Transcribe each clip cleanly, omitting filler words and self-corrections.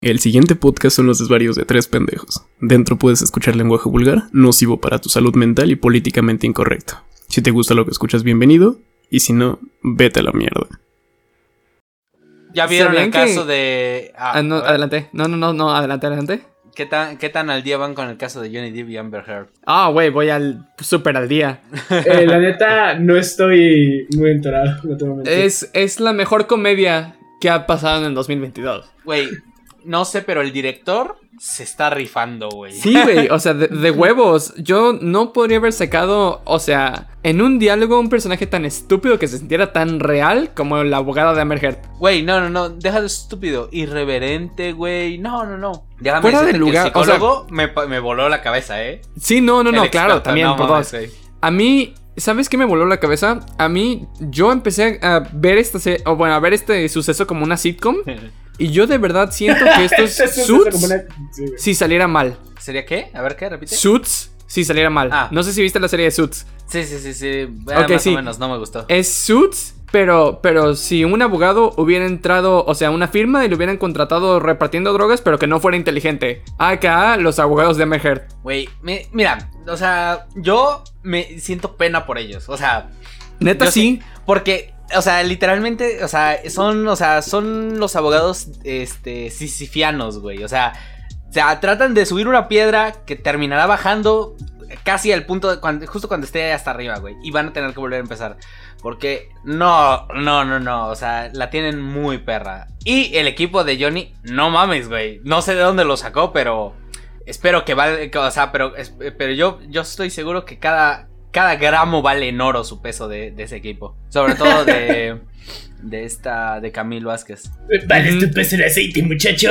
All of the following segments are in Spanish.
El siguiente podcast son los desvarios de tres pendejos. Dentro puedes escuchar lenguaje vulgar, nocivo para tu salud mental y políticamente incorrecto. Si te gusta lo que escuchas, bienvenido. Y si no, vete a la mierda. ¿Ya vieron el caso de...? No, adelante. No, adelante. ¿Qué tan al día van con el caso de Johnny Depp y Amber Heard? Güey, voy súper al día. La neta, no estoy muy enterado. No es la mejor comedia que ha pasado en el 2022. Güey, no sé, pero el director se está rifando, güey. Sí, güey, o sea, de huevos. Yo no podría haber sacado, o sea, en un diálogo un personaje tan estúpido que se sintiera tan real como la abogada de Amber Heard. Güey, no, deja de estúpido. Irreverente, güey. No. Déjame fuera del lugar, el psicólogo, o sea, me voló la cabeza, ¿eh? Sí, no, claro, también, no, por dos. A mí... ¿Sabes qué me voló la cabeza? A mí, yo empecé a ver a ver este suceso como una sitcom. Y yo de verdad siento que estos Suits, si saliera mal. ¿Sería qué? A ver, ¿qué? Repite. Suits, si saliera mal. No sé si viste la serie de Suits. Sí. Okay, más o menos, no me gustó. Es Suits, pero si un abogado hubiera entrado, o sea, una firma y lo hubieran contratado repartiendo drogas, pero que no fuera inteligente. Acá, los abogados de Amber Heard. Güey, mira, o sea, yo me siento pena por ellos, o sea... Neta, sí. Porque... O sea, literalmente, o sea, son los abogados, sisifianos, güey. O sea, tratan de subir una piedra que terminará bajando casi al punto de justo cuando esté hasta arriba, güey. Y van a tener que volver a empezar. Porque no. O sea, la tienen muy perra. Y el equipo de Johnny, no mames, güey. No sé de dónde lo sacó, pero espero que o sea, pero yo estoy seguro que cada gramo vale en oro su peso de ese equipo. Sobre todo de Camille Vázquez. Vale tu peso en aceite, muchacho.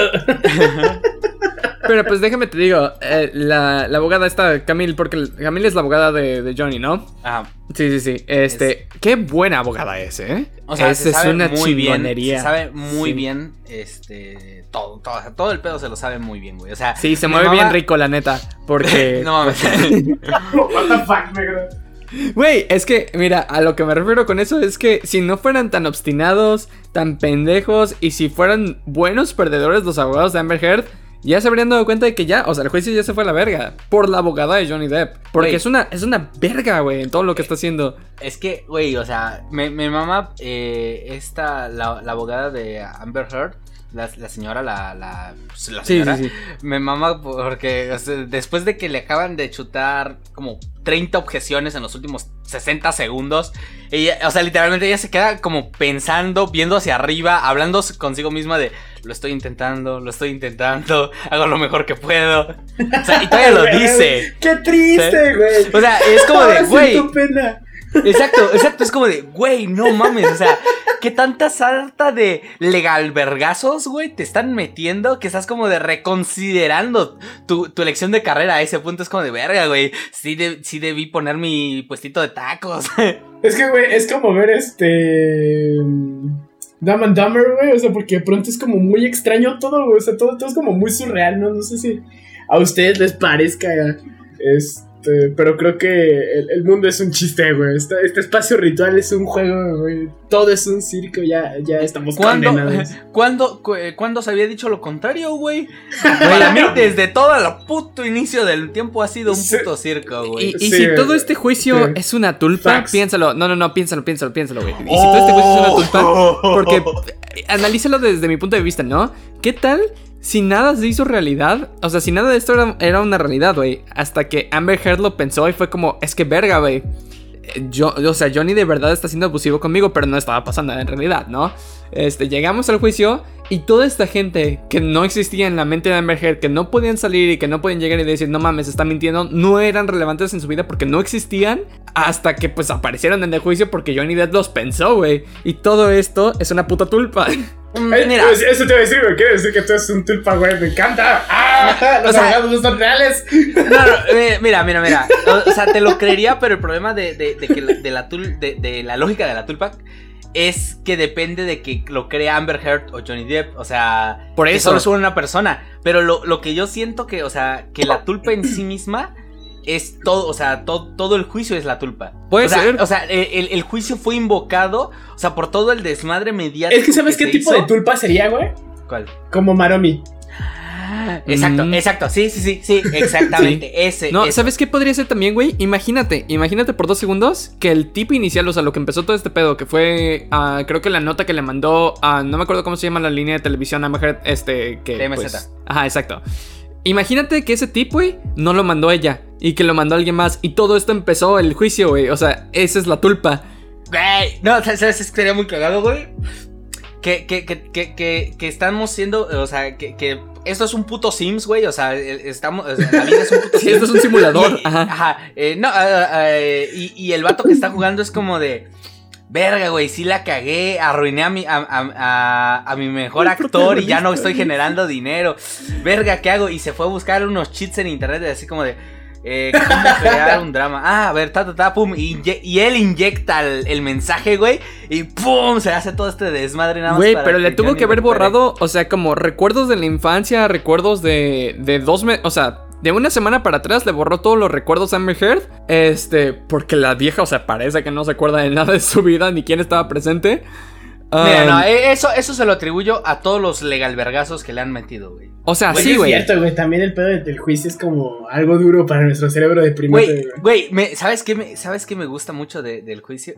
Pero pues déjame te digo, la abogada está Camille, porque Camille es la abogada de Johnny, ¿no? Ajá. Sí. Qué buena abogada es, ¿eh? O sea, es una muy chingonería. Se sabe muy bien, todo el pedo se lo sabe muy bien, güey. O sea, sí, se mueve bien rico, la neta, porque... No mames. What the fuck, negro. Güey, es que, mira, a lo que me refiero con eso es que si no fueran tan obstinados, tan pendejos, y si fueran buenos perdedores los abogados de Amber Heard, ya se habrían dado cuenta de que ya, o sea, el juicio ya se fue a la verga por la abogada de Johnny Depp. Porque es una verga, güey, en todo lo que está haciendo. Es que, güey, o sea, me mama la abogada de Amber Heard. La señora, la señora, sí. Me mama porque, o sea, después de que le acaban de chutar como 30 objeciones en los últimos 60 segundos, ella, o sea, literalmente ella se queda como pensando, viendo hacia arriba, hablando consigo misma de lo estoy intentando, hago lo mejor que puedo. O sea, y todavía lo dice. ¡Qué triste, güey! O sea, es como de, güey. Pena. Exacto, es como de, güey, no mames, o sea, ¿qué tanta sarta de legalvergazos, güey, te están metiendo? Que estás como de reconsiderando tu elección de carrera. A ese punto es como de, verga, güey, sí debí poner mi puestito de tacos. Es que, güey, es como ver Dumb and Dumber, güey, o sea, porque de pronto es como muy extraño todo, güey, o sea, todo es como muy surreal, ¿no? No sé si a ustedes les parezca, pero creo que el mundo es un chiste, güey. Este espacio ritual es un juego, güey. Todo es un circo, ya estamos condenados. ¿Cuándo se había dicho lo contrario, güey? Para mí, desde todo el puto inicio del tiempo ha sido un puto circo, güey. Y si todo este juicio es una tulpa, Facts. Piénsalo. No, piénsalo, güey. Y si todo este juicio es una tulpa, porque analízalo desde mi punto de vista, ¿no? ¿Qué tal si nada se hizo realidad? O sea, si nada de esto era una realidad, güey. Hasta que Amber Heard lo pensó y fue como, es que verga, güey. O sea, Johnny de verdad está siendo abusivo conmigo, pero no estaba pasando en realidad, ¿no? Llegamos al juicio y toda esta gente que no existía en la mente de Amber Heard, que no podían salir y que no podían llegar y decir, no mames, está mintiendo, no eran relevantes en su vida porque no existían hasta que pues aparecieron en el juicio porque Johnny Depp los pensó, güey. Y todo esto es una puta tulpa. Mira, eso te voy a decir, güey. Quiero decir que tú eres un tulpa, güey. Me encanta. Los abogados no son reales. No, mira. O sea, te lo creería, pero el problema de la lógica de la tulpa es que depende de que lo crea Amber Heard o Johnny Depp. O sea, por eso que solo es una persona. Pero lo que yo siento que, o sea, que la tulpa en sí misma es todo, o sea, todo el juicio es la tulpa. Puede ser. O sea, el juicio fue invocado, o sea, por todo el desmadre mediático. Es que ¿sabes qué tipo de tulpa sería, güey? ¿Cuál? Como Maromi. Exacto. Sí, exactamente. Ese. No, ¿sabes qué podría ser también, güey? Imagínate por 2 segundos que el tipo inicial, o sea, lo que empezó todo este pedo, que fue, creo que la nota que le mandó a, no me acuerdo cómo se llama la línea de televisión, Amber Heard, que TMZ. pues, ajá, exacto. Imagínate que ese tipo, güey, no lo mandó ella y que lo mandó alguien más y todo esto empezó el juicio, güey. O sea, esa es la tulpa. Güey, no, ¿sabes? Sería muy cagado, güey. Que estamos siendo, o sea, que esto es un puto Sims, güey, o sea, la vida es un puto Sims. Sí, esto es un simulador. Y el vato que está jugando es como de, verga, güey, sí la cagué, arruiné a mi mejor actor y ya no estoy generando dinero. Verga, ¿qué hago? Y se fue a buscar unos cheats en internet, así como de, ¿cómo crear un drama? A ver, pum. Y él inyecta el mensaje, güey. Y pum, se hace todo este desmadre nada más. Güey, pero le tuvo que haber borrado, o sea, como recuerdos de la infancia, recuerdos de 2 meses, o sea, de una semana para atrás le borró todos los recuerdos a Amber Heard. Porque la vieja, o sea, parece que no se acuerda de nada de su vida ni quién estaba presente. Mira, no, eso se lo atribuyo a todos los legalvergazos que le han metido, güey. O sea, güey, sí, güey. Es cierto, güey. También el pedo del juicio es como algo duro para nuestro cerebro de primate, güey. ¿Sabes qué me gusta mucho del juicio?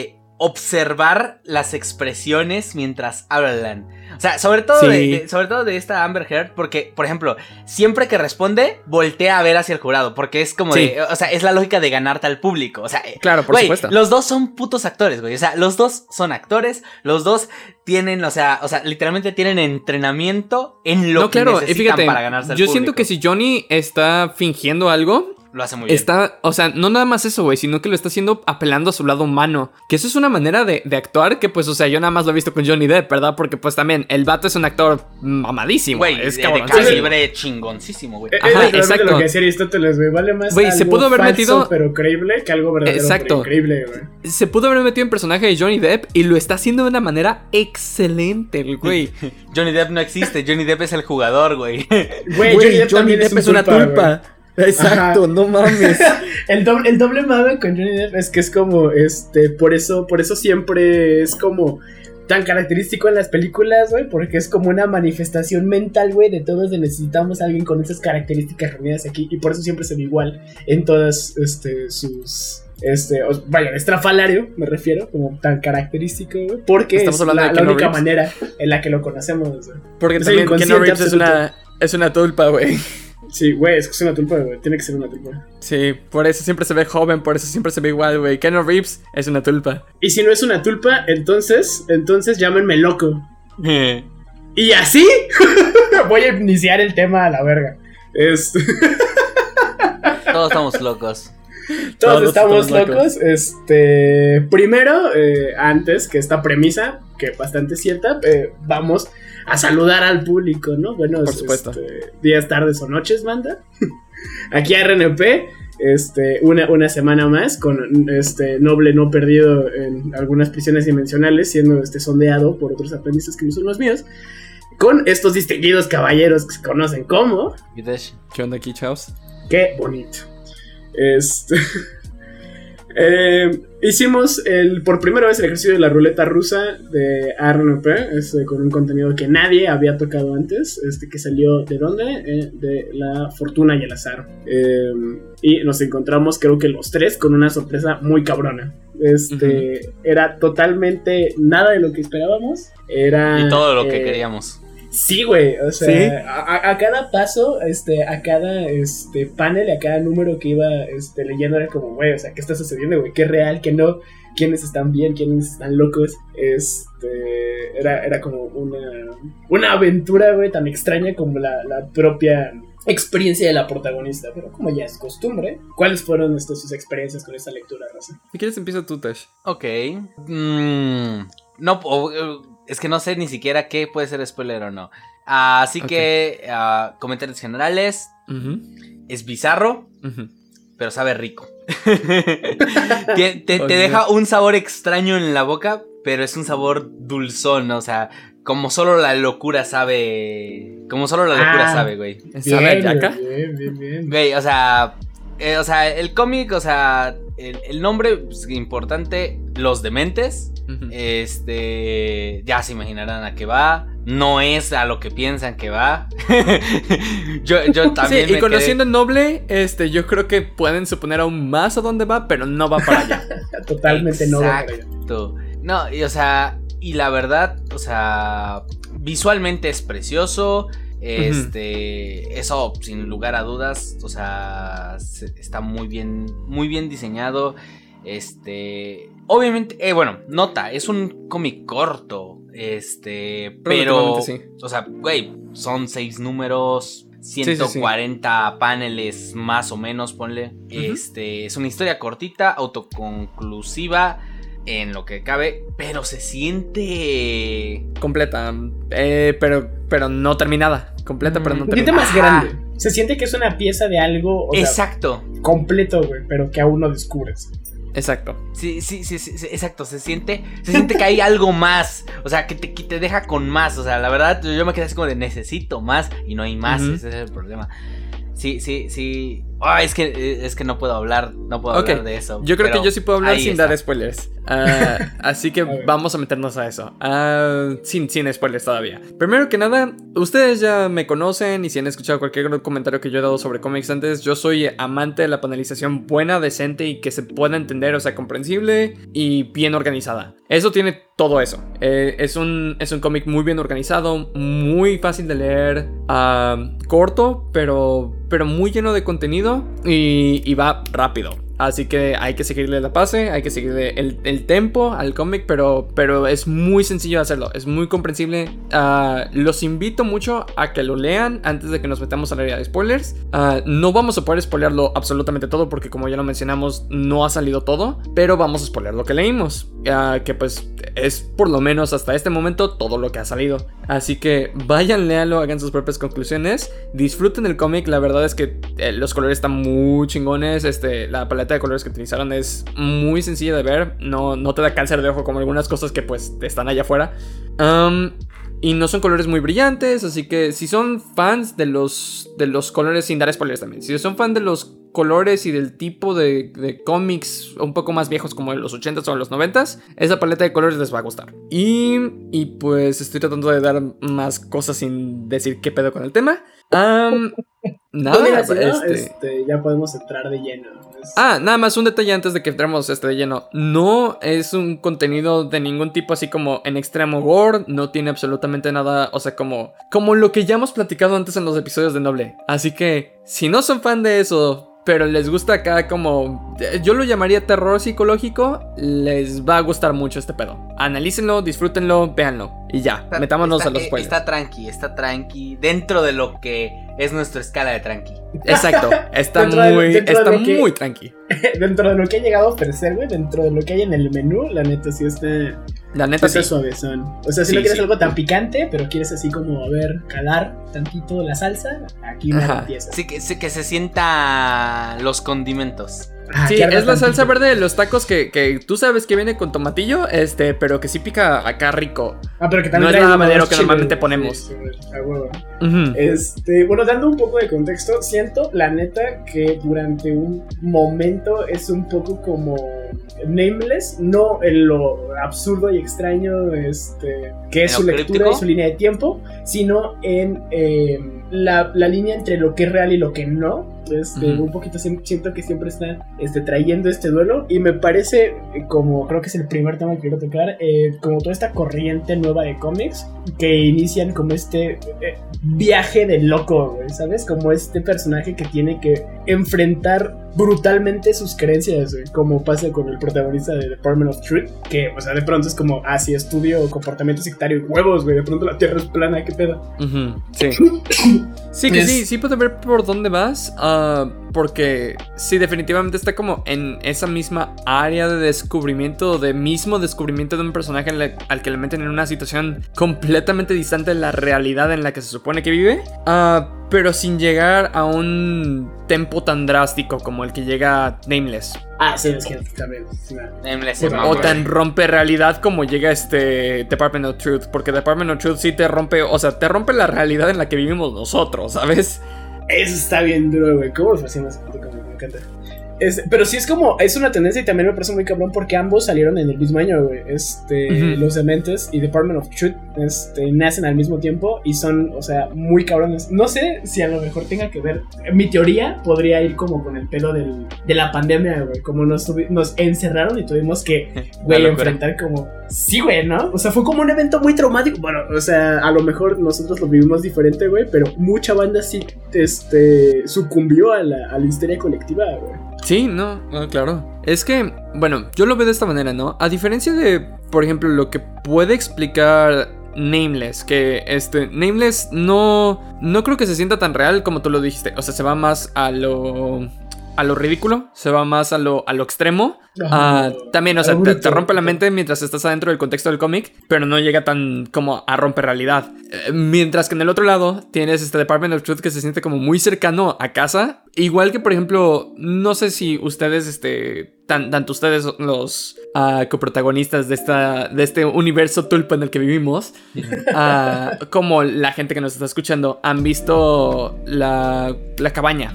Observar las expresiones mientras hablan. O sea, sobre todo de esta Amber Heard, porque, por ejemplo, siempre que responde, voltea a ver hacia el jurado, porque es como de, o sea, es la lógica de ganarte al público. O sea, claro, por supuesto. Los dos son putos actores, güey. O sea, los dos son actores, los dos tienen, o sea, literalmente tienen entrenamiento en lo que necesitan para ganarse al público. Yo siento que si Johnny está fingiendo algo, lo hace muy bien. O sea, no nada más eso, güey, sino que lo está haciendo apelando a su lado humano. Que eso es una manera de actuar que, pues, o sea, yo nada más lo he visto con Johnny Depp, ¿verdad? Porque, pues, también, el vato es un actor mamadísimo. Güey, es de calibre chingoncísimo, güey. Ajá, exacto. Lo que decía Aristóteles, güey, vale más güey, se pudo haber falso, metido, pero creíble, que algo verdadero, exacto, pero increíble, güey. Se pudo haber metido en personaje de Johnny Depp y lo está haciendo de una manera excelente, güey. Johnny Depp no existe, Johnny Depp es el jugador, güey. Güey, Johnny Depp es una tulpa. Exacto, ajá. No mames. el doble mame con Johnny Depp es que es como, por eso siempre es como tan característico en las películas, güey, porque es como una manifestación mental, güey, de todos necesitamos a alguien con esas características reunidas aquí, y por eso siempre se ve igual en todas, sus... vaya, estrafalario, me refiero, como tan característico, güey, porque es la única manera en la que lo conocemos, güey. Porque también Keanu Reeves es una tulpa, güey. Sí, güey, es que es una tulpa, güey. Tiene que ser una tulpa. Sí, por eso siempre se ve joven, por eso siempre se ve igual, güey. Keanu Reeves es una tulpa. Y si no es una tulpa, entonces llámenme loco. Y así voy a iniciar el tema a la verga. Todos estamos locos. Todos estamos locos. Primero, antes que esta premisa, que bastante cierta, vamos a saludar al público, ¿no? Bueno, por supuesto. Días, tardes o noches, banda. Aquí a RNP, una semana más con noble no perdido en algunas prisiones dimensionales, siendo sondeado por otros aprendices que no son los míos, con estos distinguidos caballeros que se conocen como... ¿Qué onda aquí, chavos? Qué bonito. Hicimos por primera vez el ejercicio de la ruleta rusa de RNP, con un contenido que nadie había tocado antes, que salió ¿de dónde? De la fortuna y el azar. Y nos encontramos, creo que los tres, con una sorpresa muy cabrona. Era totalmente nada de lo que esperábamos. Era... Y todo lo que queríamos. Sí, güey, o sea, ¿sí? a cada paso, a cada panel, a cada número que iba leyendo era como, güey, o sea, ¿qué está sucediendo, güey? ¿Qué es real? ¿Qué no? ¿Quiénes están bien? ¿Quiénes están locos? Era como una aventura, güey, tan extraña como la propia experiencia de la protagonista, pero como ya es costumbre, ¿cuáles fueron sus experiencias con esta lectura, Raza? Si quieres empieza tú, Tash. Ok. No, es que no sé ni siquiera qué puede ser spoiler o no. Así que, comentarios generales. Uh-huh. Es bizarro, pero sabe rico. te deja un sabor extraño en la boca, pero es un sabor dulzón, o sea, como solo la locura sabe. Como solo la locura sabe, güey. ¿Sabe a yaca? Bien. Güey, o sea, el cómic, o sea, el nombre pues, importante, Los Dementes. Ujú. Ya se imaginarán a qué va. No es a lo que piensan que va. yo también Sí, y me conociendo quedé... Noble, yo creo que pueden suponer aún más a dónde va, pero no va para allá. Totalmente no. Exacto. No, y o sea, y la verdad, o sea, visualmente es precioso. Eso sin lugar a dudas, o sea, está muy bien diseñado. Obviamente, bueno, nota, es un cómic corto, pero, sí. o sea, güey, son 6 números, 140 paneles más o menos, ponle. Es una historia cortita, autoconclusiva en lo que cabe, pero se siente completa, pero no terminada. Completa, pero no un poquito terminada. más grande. Se siente que es una pieza de algo, o exacto, sea, completo, güey, pero que aún no descubres. Exacto. Sí, exacto, se siente que hay algo más, o sea, que te deja con más, o sea, la verdad yo me quedé así como de necesito más y no hay más, ese es el problema. Sí. Oh, es que no puedo hablar hablar de eso. Yo creo que yo sí puedo hablar sin dar spoilers. Así que ver. vamos a meternos a eso. Sin spoilers todavía. Primero que nada, ustedes ya me conocen y si han escuchado cualquier comentario que yo he dado sobre cómics antes, yo soy amante de la panelización buena, decente y que se pueda entender, o sea, comprensible y bien organizada. Eso tiene todo eso. Es un cómic muy bien organizado, muy fácil de leer, corto, pero muy lleno de contenido y va rápido. Así que hay que seguirle la pase, hay que seguirle el tempo al cómic, pero es muy sencillo de hacerlo, es muy comprensible. Los invito mucho a que lo lean antes de que nos metamos al área de spoilers. No vamos a poder spoilearlo absolutamente todo porque como ya lo mencionamos, no ha salido todo, pero vamos a spoilear lo que leímos, que pues es por lo menos hasta este momento todo lo que ha salido. Así que vayan, léanlo, hagan sus propias conclusiones, disfruten el cómic. La verdad es que los colores están muy chingones, la paleta de colores que utilizaron es muy sencilla de ver, no te da cáncer de ojo como algunas cosas que pues están allá afuera. Y no son colores muy brillantes, así que si son fans de los colores, sin dar spoilers también, si son fan de los colores y del tipo de cómics un poco más viejos como de los 80s o los 90s, esa paleta de colores les va a gustar. Y pues estoy tratando de dar más cosas sin decir qué pedo con el tema. Nada, Mira, si no, ya podemos entrar de lleno. Nada más un detalle antes de que entremos de lleno. No es un contenido de ningún tipo así como en extremo gore. No tiene absolutamente nada, o sea, como lo que ya hemos platicado antes en los episodios de Noble. Así que, si no son fan de eso, pero les gusta acá como... yo lo llamaría terror psicológico, les va a gustar mucho este pedo. Analícenlo, disfrútenlo, véanlo. Y ya, metámonos a los spoilers. Está tranqui, dentro de lo que es nuestra escala de tranqui. Exacto, está muy tranqui. Dentro de lo que ha llegado a ofrecer, güey, dentro de lo que hay en el menú, la neta sí está... La neta está sí. Suavezón. O sea, si no quieres algo tan picante, pero quieres así como, a ver, calar tantito la salsa, aquí me empieza. Sí, que se sienta los condimentos. Sí, es la salsa verde de los tacos que tú sabes que viene con tomatillo, pero que sí pica acá rico. Pero que también no es nada madero que normalmente ponemos. Sí, bueno, dando un poco de contexto, siento la neta que durante un momento es un poco como Nameless, no en lo absurdo y extraño que es su lectura y su línea de tiempo, sino en la línea entre lo que es real y lo que no. Un poquito siento que siempre está trayendo este duelo y me parece como creo que es el primer tema que quiero tocar, como toda esta corriente nueva de cómics que inician como viaje de loco, güey, ¿sabes? Como este personaje que tiene que enfrentar brutalmente sus creencias, güey, como pasa con el protagonista de Department of Truth, que o sea de pronto es como si estudio comportamiento sectario y huevos, güey, de pronto la tierra es plana, ¿qué pedo? Sí. Sí que sí puedo ver por dónde vas, porque sí, definitivamente está como en esa misma área de descubrimiento, de un personaje al que le meten en una situación completamente distante de la realidad en la que se supone que vive, pero sin llegar a un tempo tan drástico como el que llega Nameless. Sí, es que también. Nameless o tan rompe realidad como llega Department of Truth, porque Department of Truth sí te rompe, o sea, te rompe la realidad en la que vivimos nosotros, ¿sabes? Eso está bien duro, güey. ¿Cómo lo hacemos? Me encanta. Pero sí es una tendencia y también me parece muy cabrón porque ambos salieron en el mismo año, güey. Los Dementes y Department of Truth nacen al mismo tiempo y son, o sea, muy cabrones. No sé si a lo mejor tenga que ver. Mi teoría podría ir como con el pedo de la pandemia, güey. Como nos encerraron y tuvimos que, güey, enfrentar como... Sí, güey, ¿no? O sea, fue como un evento muy traumático. Bueno, o sea, a lo mejor nosotros lo vivimos diferente, güey, pero mucha banda sí sucumbió a la histeria colectiva, güey. Sí, no, claro. Es que, bueno, yo lo veo de esta manera, ¿no? A diferencia de, por ejemplo, lo que puede explicar Nameless, que Nameless no creo que se sienta tan real como tú lo dijiste. O sea, se va más a lo ridículo, se va más a lo extremo. También, o sea, te rompe la mente mientras estás adentro del contexto del cómic, pero no llega tan como a romper realidad. Mientras que en el otro lado tienes este Department of Truth que se siente como muy cercano a casa. Igual que, por ejemplo, no sé si ustedes, tanto ustedes los coprotagonistas de este universo tulpa en el que vivimos, como la gente que nos está escuchando, han visto la cabaña.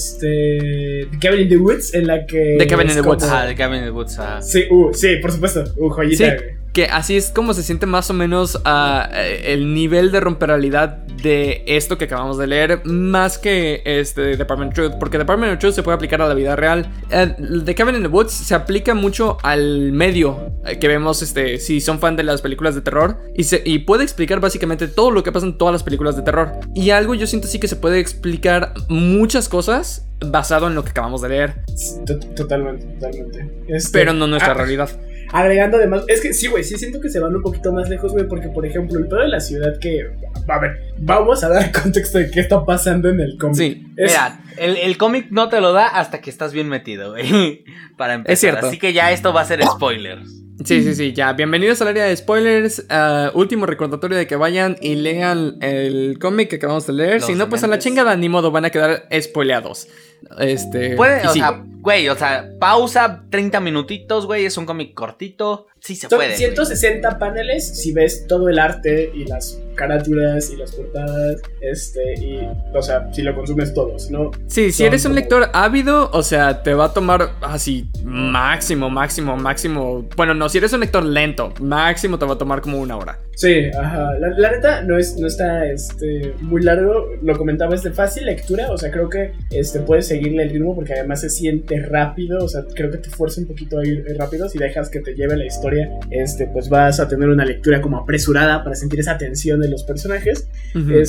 The Cabin in the Woods, en la que... The Cabin in the Woods. The Cabin in the Woods. Sí, sí, por supuesto. Joyita, sí, que así es como se siente más o menos el nivel de romper realidad de esto que acabamos de leer, más que Department of Truth, porque Department of Truth se puede aplicar a la vida real. The Cabin in the Woods se aplica mucho al medio que vemos, si son fan de las películas de terror, y puede explicar básicamente todo lo que pasa en todas las películas de terror. Y algo yo siento sí que se puede explicar muchas cosas basado en lo que acabamos de leer. Totalmente. Pero no nuestra realidad. Agregando además, es que sí, güey, sí siento que se van un poquito más lejos, güey, porque por ejemplo, el pedo de la ciudad que... A ver, vamos a dar contexto de qué está pasando en el cómic. Sí, mira, el cómic no te lo da hasta que estás bien metido, güey. Para empezar. Es cierto. Así que ya esto va a ser spoilers. Sí, ya. Bienvenidos al área de spoilers. Último recordatorio de que vayan y lean el cómic que acabamos de leer. Si no, pues a la chingada, ni modo, van a quedar spoileados. Puede, o sea, pausa 30 minutitos, güey, es un cómic cortito. Sí se puede. 160 wey. Paneles, si ves todo el arte y las carátulas y las portadas, y, o sea, si lo consumes todos, ¿no? Sí, si eres un lector ávido, o sea, te va a tomar así máximo. Bueno, no, si eres un lector lento, máximo te va a tomar como 1 hora. Sí, ajá. La neta no está muy largo. Lo comentaba, es de fácil lectura. O sea, creo que puedes seguirle el ritmo porque además se siente rápido. O sea, creo que te fuerza un poquito a ir rápido. Si dejas que te lleve la historia, pues vas a tener una lectura como apresurada para sentir esa tensión de los personajes. Uh-huh.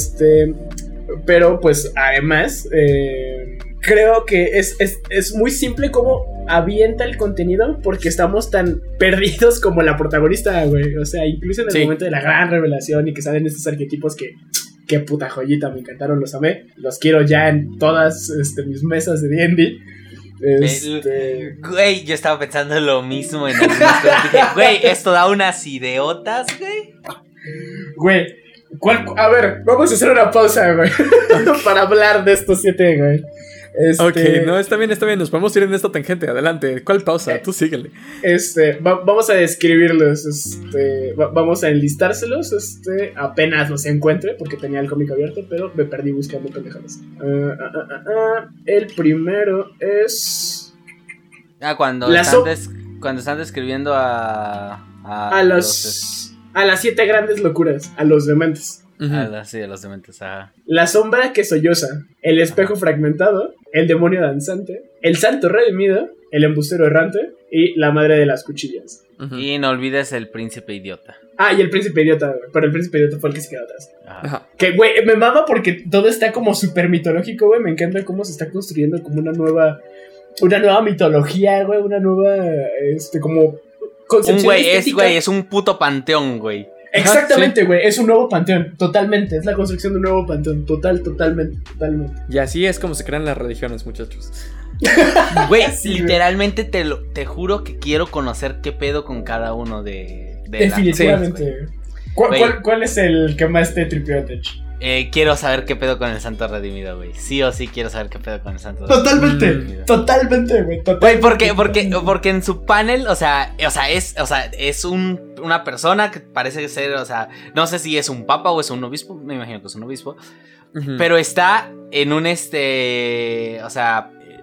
Pero pues además creo que es muy simple cómo avienta el contenido porque estamos tan perdidos como la protagonista, güey. O sea, incluso en el momento de la gran revelación y que salen estos arquetipos que... Qué puta joyita, me encantaron, los amé. Los quiero ya en todas mis mesas de D&D. Güey, yo estaba pensando lo mismo en algunas cosas. Dije, güey, esto da unas ideotas, güey. Güey, a ver, vamos a hacer una pausa, güey. Para hablar de estos 7, güey. Ok, no, está bien, nos podemos ir en esta tangente, adelante. ¿Cuál pausa? Tú síguele. Vamos a describirlos, vamos a enlistárselos, apenas los encuentre, porque tenía el cómic abierto, pero me perdí buscando pendejadas. El primero es... cuando están describiendo a las 7 grandes locuras, a los dementes. Uh-huh. Sí, a los dementes, ajá. La sombra que solloza, el espejo fragmentado, el demonio danzante, el santo redimido, el embustero errante y la madre de las cuchillas. Uh-huh. Y no olvides el príncipe idiota. Y el príncipe idiota, pero el príncipe idiota fue el que se quedó atrás. Ajá. Que, güey, me mama porque todo está como súper mitológico, güey. Me encanta cómo se está construyendo como una nueva mitología, güey. Una nueva, como... es un puto panteón, güey. Exactamente, güey, es un nuevo panteón, totalmente, es la construcción de un nuevo panteón, totalmente. Y así es como se crean las religiones, muchachos. Güey, sí, literalmente te juro que quiero conocer qué pedo con cada uno de definitivamente. ¿Cuál es el que más te tripió, Tech? Quiero saber qué pedo con el Santo Redimido, güey. Sí o sí quiero saber qué pedo con el Santo Redimido. Totalmente, güey. Güey, porque en su panel, es una persona que parece ser, no sé si es un papa o es un obispo, me imagino que es un obispo. Uh-huh. Pero está en un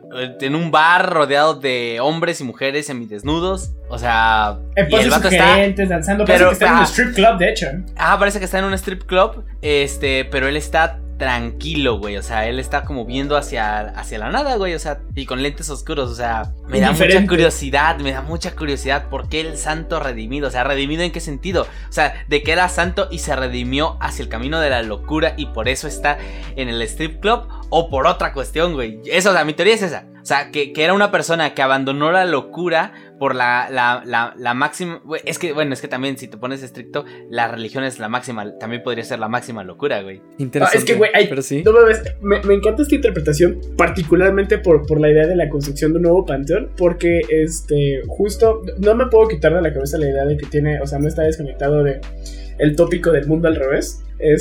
en un bar rodeado de hombres y mujeres semidesnudos. O sea, y el vato está danzando, pero parece que está en un strip club, de hecho. Parece que está en un strip club, pero él está tranquilo, güey, o sea, él está como viendo hacia la nada, güey, o sea, y con lentes oscuros, o sea, me da mucha curiosidad, ¿por qué el santo redimido? O sea, ¿redimido en qué sentido? O sea, de que era santo y se redimió hacia el camino de la locura y por eso está en el strip club, o por otra cuestión, güey, eso, o sea, mi teoría es esa, o sea, que era una persona que abandonó la locura por la máxima, es que también si te pones estricto, la religión es la máxima, también podría ser la máxima locura, güey. Interesante. Es que, güey, pero sí. No me encanta esta interpretación, particularmente por la idea de la construcción de un nuevo panteón, porque justo no me puedo quitar de la cabeza la idea de que tiene, o sea, no está desconectado de el tópico del mundo al revés.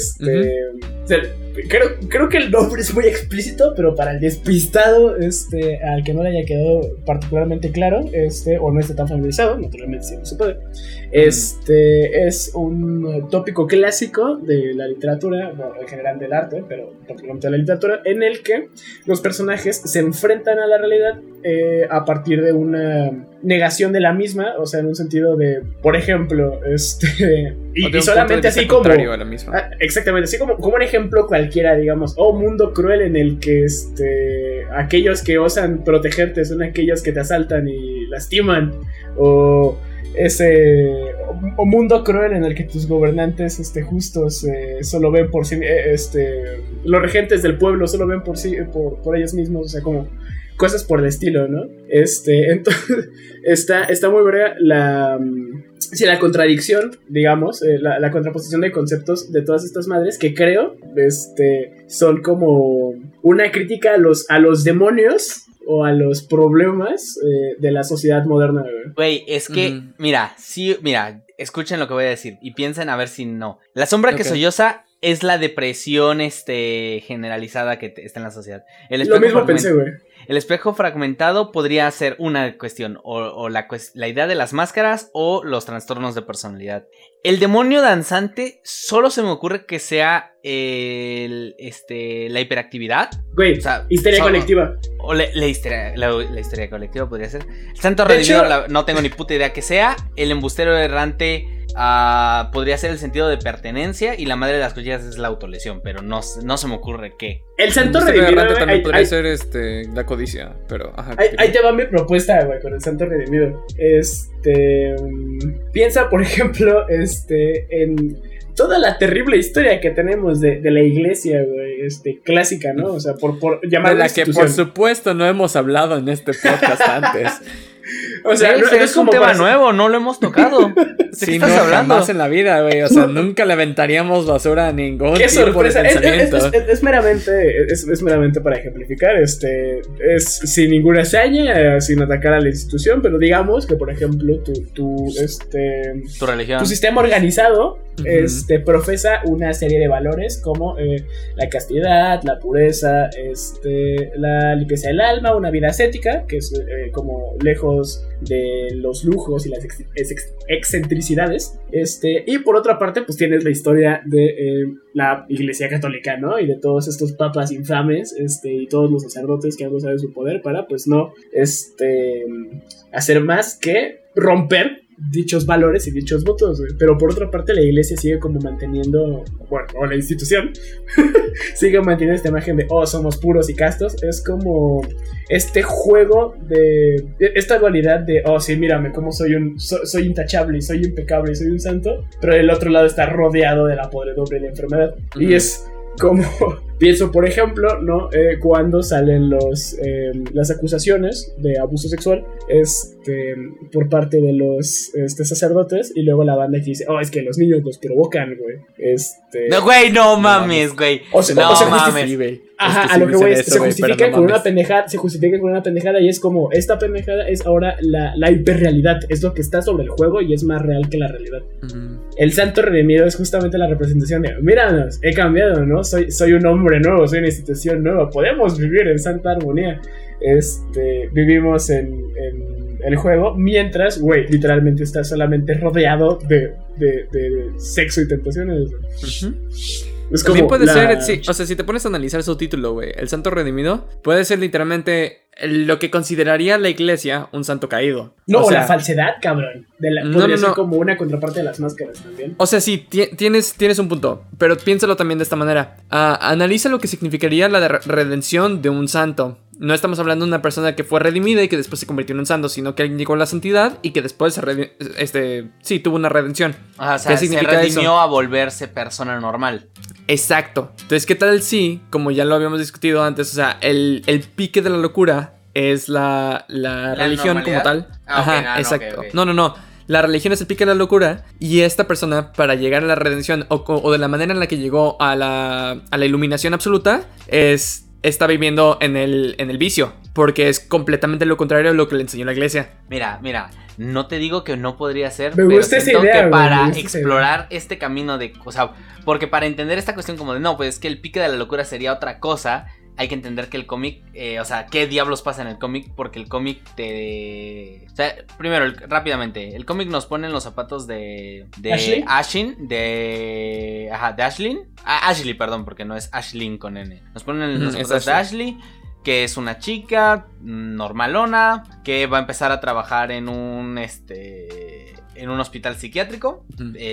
O sea, creo que el nombre es muy explícito, pero para el despistado, al que no le haya quedado particularmente claro, o no esté tan familiarizado, naturalmente siempre se puede, es un tópico clásico de la literatura, bueno, en general del arte, pero particularmente de la literatura, en el que los personajes se enfrentan a la realidad a partir de una negación de la misma, o sea, en un sentido de, por ejemplo, y solamente así como a la misma. Exactamente, así como un ejemplo cualquiera, digamos, mundo cruel en el que aquellos que osan protegerte son aquellos que te asaltan y lastiman, o mundo cruel en el que tus gobernantes justos solo ven por sí, los regentes del pueblo solo ven por sí, por ellos mismos, o sea, como cosas por el estilo, ¿no? Entonces está muy verga la contradicción, digamos, la contraposición de conceptos de todas estas madres que creo son como una crítica a los demonios o a los problemas de la sociedad moderna, güey. Es que, mira, escuchen lo que voy a decir y piensen a ver si no. La sombra que solloza es la depresión generalizada que está en la sociedad. Lo mismo pensé, güey. El espejo fragmentado podría ser una cuestión, o la idea de las máscaras o los trastornos de personalidad. El demonio danzante solo se me ocurre que sea la hiperactividad. Güey, o sea, histeria colectiva. O la histeria colectiva podría ser. El santo redimido no tengo ni puta idea que sea. El embustero errante podría ser el sentido de pertenencia. Y la madre de las cuchillas es la autolesión, pero no se me ocurre qué. El santo redimido también podría ser la codicia, pero ahí te va mi propuesta, güey, con el santo redimido. Piensa, por ejemplo, en toda la terrible historia que tenemos de la iglesia, güey, clásica, ¿no? O sea, por llamarla de la que por supuesto no hemos hablado en este podcast antes. O sea, no es un tema nuevo, no lo hemos tocado. ¿De qué estás hablando? Jamás en la vida, güey. O sea, nunca le aventaríamos basura a ningún tipo de pensamiento. Es meramente para ejemplificar. Es sin ninguna hazaña, sin atacar a la institución, pero digamos que, por ejemplo, tu religión, tu sistema organizado, profesa una serie de valores como la castidad, la pureza, la limpieza del alma, una vida ascética, que es como lejos de los lujos y las excentricidades, y por otra parte pues tienes la historia de la iglesia católica, ¿no? Y de todos estos papas infames, y todos los sacerdotes que han usado su poder para pues no hacer más que romper dichos valores y dichos votos, pero por otra parte la iglesia sigue como manteniendo, bueno, o la institución sigue manteniendo esta imagen de somos puros y castos. Es como este juego de esta dualidad de sí, mírame cómo soy intachable y soy impecable y soy un santo, pero del otro lado está rodeado de la podredumbre y la enfermedad. Y es como pienso, por ejemplo, ¿no? Cuando salen las acusaciones de abuso sexual por parte de los sacerdotes, y luego la banda que dice, es que los niños los provocan, güey. No, güey, no mames, güey. No mames, güey. Ajá, a lo que voy, se justifica con una pendejada, y es como, esta pendejada es ahora la hiperrealidad, es lo que está sobre el juego y es más real que la realidad. El santo redimido es justamente la representación de, míranos, he cambiado, ¿no? Soy un hombre nuevo, soy una institución nueva, podemos vivir en santa armonía. Vivimos en el juego, mientras, güey, literalmente está solamente rodeado de sexo y tentaciones. Es También como puede la- ser, sí, o sea, si te pones a analizar su título, güey, el santo redimido, puede ser literalmente lo que consideraría la iglesia un santo caído. No, o sea, la falsedad, cabrón. No, Podría no, ser no. como una contraparte de las máscaras también. O sea, sí, tienes un punto, pero piénsalo también de esta manera. Analiza lo que significaría la redención de un santo. No estamos hablando de una persona que fue redimida y que después se convirtió en un santo, sino que alguien llegó a la santidad y que después sí, tuvo una redención. O sea, ¿Qué se significa redimió eso? a volverse persona normal. Exacto. Entonces, ¿qué tal si, como ya lo habíamos discutido antes, o sea, el pique de la locura es la religión como normalidad? tal? Ah, ok, Ajá, no, exacto. ok. No. La religión es el pique de la locura y esta persona, para llegar a la redención o de la manera en la que llegó a la iluminación absoluta, está viviendo en el vicio, porque es completamente lo contrario a lo que le enseñó la iglesia. Mira, no te digo que no podría ser, Me pero gusta esa siento idea, que güey, para me gusta esa explorar este camino de, o sea, porque para entender esta cuestión como de, no, pues es que el pique de la locura sería otra cosa, hay que entender que el cómic, o sea, qué diablos pasa en el cómic, porque el cómic o sea, primero, rápidamente, el cómic nos pone en los zapatos de ¿Ashley? Ashlyn, de Ashlyn, Ashley, perdón, porque no es Ashlyn con N, nos ponen en los Es zapatos de Ashley, que es una chica normalona, que va a empezar a trabajar en un hospital psiquiátrico,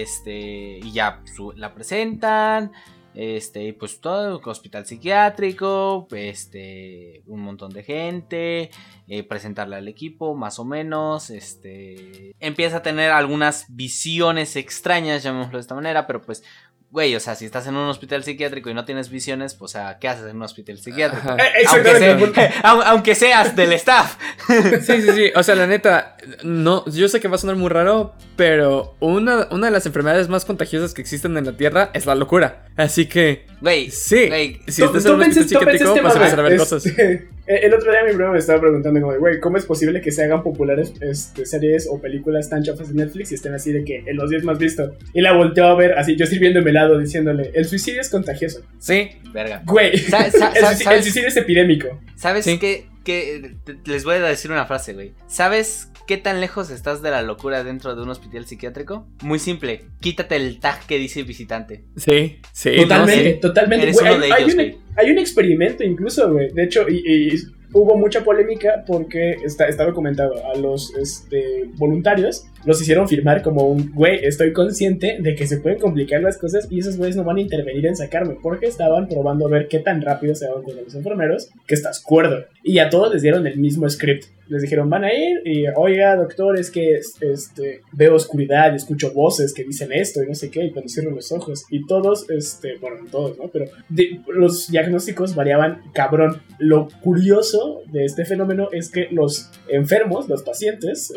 y ya la presentan, pues todo, hospital psiquiátrico, un montón de gente, presentarle al equipo, más o menos, empieza a tener algunas visiones extrañas, llamémoslo de esta manera, pero pues, güey, o sea, si estás en un hospital psiquiátrico y no tienes visiones, pues, o sea, ¿qué haces en un hospital psiquiátrico? Ajá. Exactamente. Aunque seas del staff. Sí. O sea, la neta, no, yo sé que va a sonar muy raro, pero una de las enfermedades más contagiosas que existen en la Tierra es la locura. Así que, Güey, sí, güey, si estás en un hospital psiquiátrico, vas a empezar a ver cosas. El otro día mi primo me estaba preguntando como de, güey, ¿cómo es posible que se hagan populares series o películas tan chafas en Netflix y estén así de que en los 10 más visto? Y la volteó a ver así, yo sirviéndome helado, diciéndole, el suicidio es contagioso. Sí, verga. Güey, ¿Sabes? el suicidio es epidémico. ¿Sabes Sí. qué? Les voy a decir una frase, güey. ¿Sabes qué tan lejos estás de la locura dentro de un hospital psiquiátrico? Muy simple. Quítate el tag que dice visitante. sí. Totalmente, no, sí. totalmente. Eres Güey, uno de ellos, güey. hay un experimento incluso, güey. De hecho, y hubo mucha polémica porque está documentado. A los voluntarios los hicieron firmar como un, güey, estoy consciente de que se pueden complicar las cosas y esos güeyes no van a intervenir en sacarme, porque estaban probando a ver qué tan rápido se daban con los enfermeros, que estás cuerdo. Y a todos les dieron el mismo script. Les dijeron, van a ir y, oiga, doctor, es que veo oscuridad y escucho voces que dicen esto y no sé qué, y cuando cierro los ojos. Y todos, bueno, no todos, ¿no? Pero los diagnósticos variaban cabrón. Lo curioso de este fenómeno es que los enfermos, los pacientes,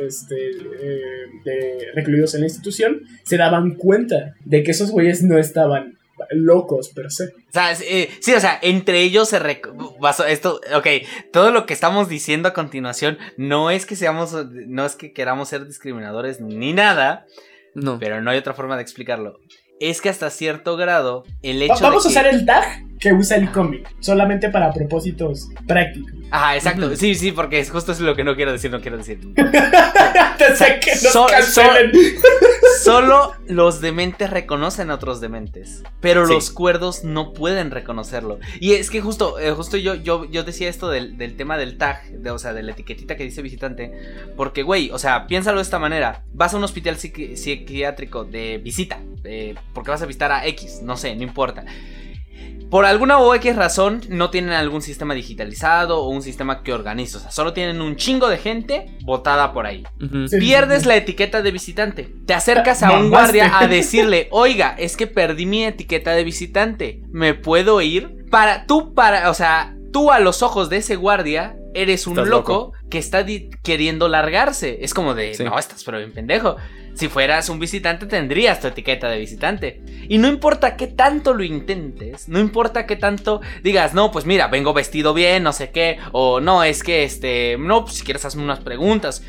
recluidos en la institución, se daban cuenta de que esos güeyes no estaban locos per se. O sea, sí, o sea, entre ellos esto, ok, todo lo que estamos diciendo a continuación no es que queramos ser discriminadores ni nada, No. pero no hay otra forma de explicarlo. Es que hasta cierto grado el hecho Vamos de a usar el tag que usa el cómic, solamente para propósitos prácticos. Ajá, exacto, sí, porque justo es lo que no quiero decir. Desde que nos cancelen. Solo los dementes reconocen a otros dementes, pero Sí. los cuerdos no pueden reconocerlo. Y es que justo yo decía esto del tema del tag, o sea, de la etiquetita que dice visitante, porque, güey, o sea, piénsalo de esta manera. Vas a un hospital psiquiátrico de visita, porque vas a visitar a X, no sé, no importa. Por alguna o X razón no tienen algún sistema digitalizado o un sistema que organiza, o sea, solo tienen un chingo de gente botada por ahí. Ujú. Sí. Pierdes la etiqueta de visitante. Te acercas a un Mamaste. guardia a decirle, oiga, es que perdí mi etiqueta de visitante. ¿Me puedo ir? O sea, tú a los ojos de ese guardia eres un Estás loco que está queriendo largarse. Es como de, Sí. no, estás pero bien pendejo. Si fueras un visitante tendrías tu etiqueta de visitante. Y no importa qué tanto lo intentes, no importa qué tanto digas, no, pues mira, vengo vestido bien, no sé qué, o no, es que no, pues si quieres hazme unas preguntas.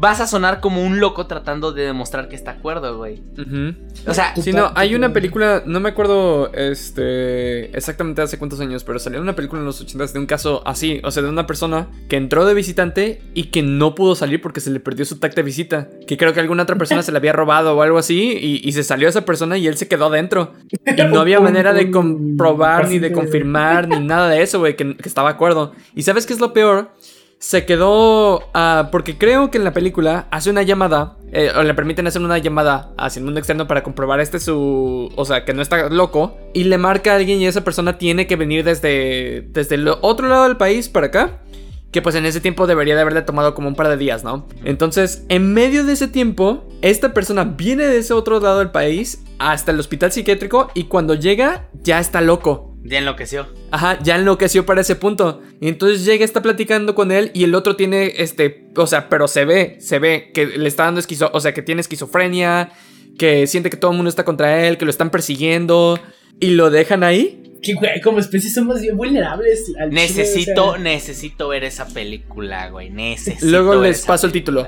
vas a sonar como un loco tratando de demostrar que está acuerdo, güey. O sea, sí, no, hay una película, no me acuerdo exactamente hace cuántos años, pero salió una película en los 80s de un caso así, o sea, de una persona que entró de visitante y que no pudo salir porque se le perdió su tag de visita, que creo que alguna otra persona se la había robado o algo así, y se salió esa persona y él se quedó adentro. Y no había manera de comprobar ni de confirmar ni nada de eso, güey, que estaba de acuerdo. ¿Y sabes qué es lo peor? Se quedó, porque creo que en la película hace una llamada, o le permiten hacer una llamada hacia el mundo externo para comprobar o sea, que no está loco, y le marca a alguien y esa persona tiene que venir desde el otro lado del país para acá, que pues en ese tiempo debería de haberle tomado como un par de días, ¿no? Entonces, en medio de ese tiempo, esta persona viene de ese otro lado del país hasta el hospital psiquiátrico y cuando llega ya está loco. Ya enloqueció. Ajá, ya enloqueció para ese punto. Y entonces llega, está platicando con él y el otro tiene, o sea, pero se ve que le está dando o sea, que tiene esquizofrenia, que siente que todo el mundo está contra él, que lo están persiguiendo y lo dejan ahí. Que, güey, como especie somos bien vulnerables al Necesito ver esa película, güey. Luego les paso el título.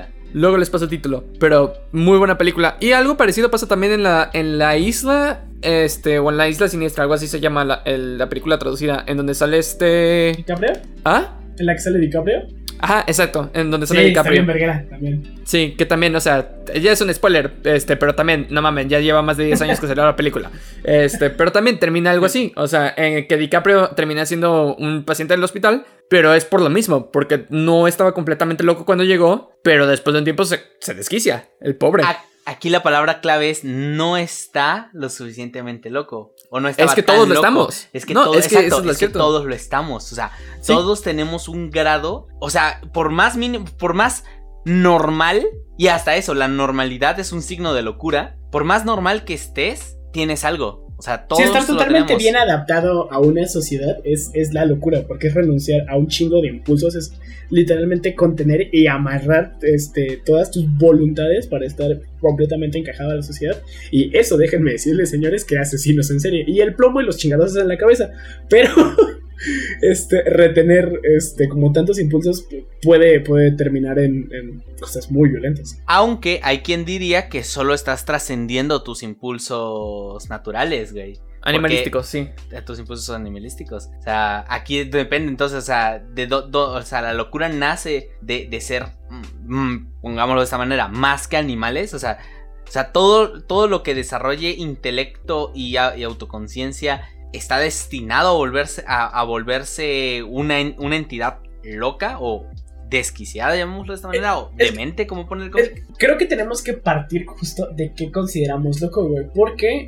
Pero muy buena película. Y algo parecido pasa también en la isla, o en la isla siniestra, algo así se llama la película traducida, en donde sale ¿DiCaprio? ¿Ah? ¿En la que sale DiCaprio? Ajá, exacto, en donde sale DiCaprio. Está bien verguera, también. Sí, que también, o sea, ya es un spoiler, pero también, no mames, ya lleva más de 10 años que salió la película. Pero también termina algo así, o sea, en que DiCaprio termina siendo un paciente del hospital, pero es por lo mismo, porque no estaba completamente loco cuando llegó, pero después de un tiempo se desquicia, el pobre. Aquí la palabra clave es no está lo suficientemente loco. O no estaba es que tan todos lo loco. estamos. Es que, no, todo, es que eso es que todos lo estamos. O sea, ¿sí? Todos tenemos un grado. O sea, por más mínimo, por más normal, y hasta eso, la normalidad es un signo de locura. Por más normal que estés, tienes algo. O sea, todos estar totalmente bien adaptado a una sociedad es la locura, porque es renunciar a un chingo de impulsos, es literalmente contener y amarrar todas tus voluntades para estar completamente encajado a la sociedad. Y eso, déjenme decirles, señores, que asesinos en serie. Y el plomo y los chingadazos en la cabeza. Pero retener como tantos impulsos puede terminar en cosas muy violentas. Aunque hay quien diría que solo estás trascendiendo tus impulsos naturales, güey. Animalísticos, sí. Tus impulsos animalísticos. O sea, aquí depende, entonces, o sea, o sea, la locura nace de ser, pongámoslo de esta manera, más que animales. O sea, todo lo que desarrolle intelecto y autoconciencia está destinado a volverse una entidad loca o desquiciada, llamémoslo de esta manera, o demente, como pone el cómic. Creo que tenemos que partir justo de qué consideramos loco, güey, porque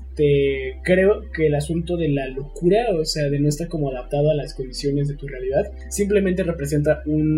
creo que el asunto de la locura, o sea, de no estar como adaptado a las condiciones de tu realidad, simplemente representa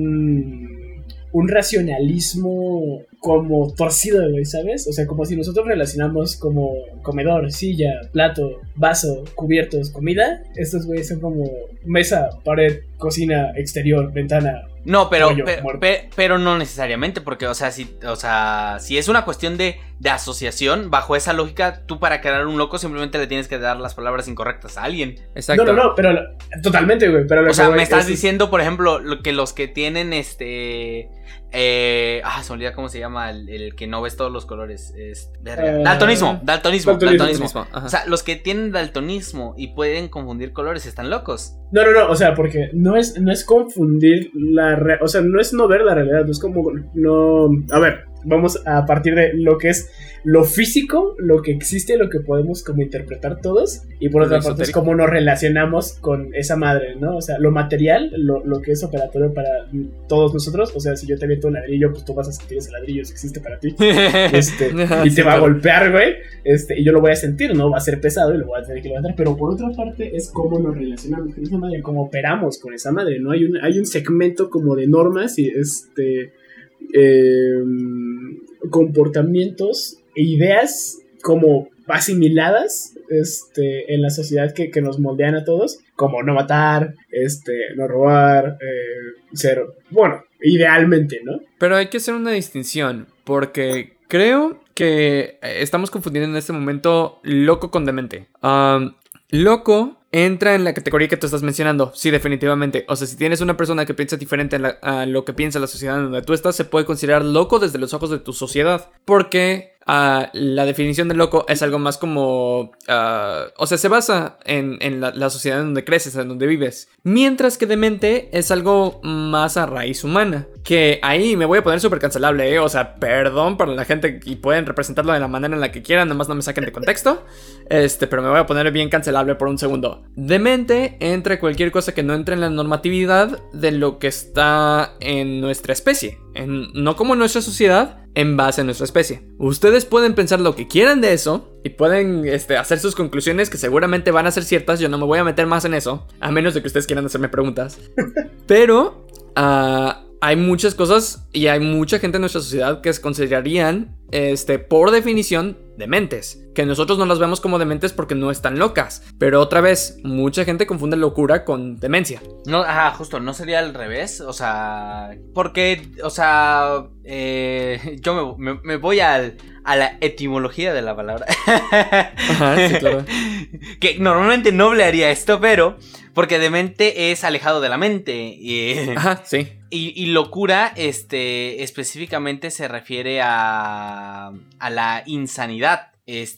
un racionalismo como torcido, güey, ¿sabes? O sea, como si nosotros relacionamos como comedor, silla, plato, vaso, cubiertos, comida. Estos güeyes son como mesa, pared, cocina, exterior, ventana. No, pero no necesariamente, porque, o sea, si es una cuestión de asociación, bajo esa lógica, tú para crear un loco simplemente le tienes que dar las palabras incorrectas a alguien. Exacto. No, pero totalmente, güey. Pero o sea, me estás diciendo, por ejemplo, que los que tienen se me olvida cómo se llama el que no ves todos los colores. Daltonismo. O sea, los que tienen daltonismo y pueden confundir colores están locos. No, o sea, porque no es confundir o sea, no es no ver la realidad, no es como no. A ver, vamos a partir de lo que es lo físico, lo que existe, lo que podemos como interpretar todos, y por otra parte es cómo nos relacionamos con esa madre, ¿no? O sea, lo material, lo que es operatorio para todos nosotros. O sea, si yo te aviento un ladrillo, pues tú vas a sentir ese ladrillo, si existe para ti. Y te va a golpear, güey. Y yo lo voy a sentir, ¿no? Va a ser pesado y lo voy a tener que levantar. Pero por otra parte es cómo nos relacionamos con esa madre, cómo operamos con esa madre, ¿no? Hay un segmento como de normas y comportamientos e ideas como asimiladas en la sociedad que nos moldean a todos, como no matar, no robar, ser, bueno, idealmente, ¿no? Pero hay que hacer una distinción, porque creo que estamos confundiendo en este momento loco con demente. Loco entra en la categoría que tú estás mencionando. Sí, definitivamente. O sea, si tienes una persona que piensa diferente a lo que piensa la sociedad en donde tú estás, se puede considerar loco desde los ojos de tu sociedad. Porque la definición de loco es algo más como... o sea, se basa en la sociedad en donde creces, en donde vives. Mientras que demente es algo más a raíz humana. Que ahí me voy a poner súper cancelable, ¿eh? O sea, perdón para la gente y pueden representarlo de la manera en la que quieran, nomás no me saquen de contexto. Pero me voy a poner bien cancelable por un segundo. Demente entra cualquier cosa que no entre en la normatividad de lo que está en nuestra especie. No como nuestra sociedad, en base a nuestra especie. Ustedes pueden pensar lo que quieran de eso y pueden hacer sus conclusiones que seguramente van a ser ciertas. Yo no me voy a meter más en eso, a menos de que ustedes quieran hacerme preguntas. Pero hay muchas cosas y hay mucha gente en nuestra sociedad que se considerarían, por definición, dementes. Que nosotros no las vemos como dementes porque no están locas. Pero otra vez, mucha gente confunde locura con demencia. No, justo, ¿no sería al revés? O sea, porque, o sea, yo me voy a la etimología de la palabra. Ajá, sí, claro. Que normalmente no haría esto, pero porque demente es alejado de la mente. Ajá, sí. Y locura, específicamente se refiere a la insanidad,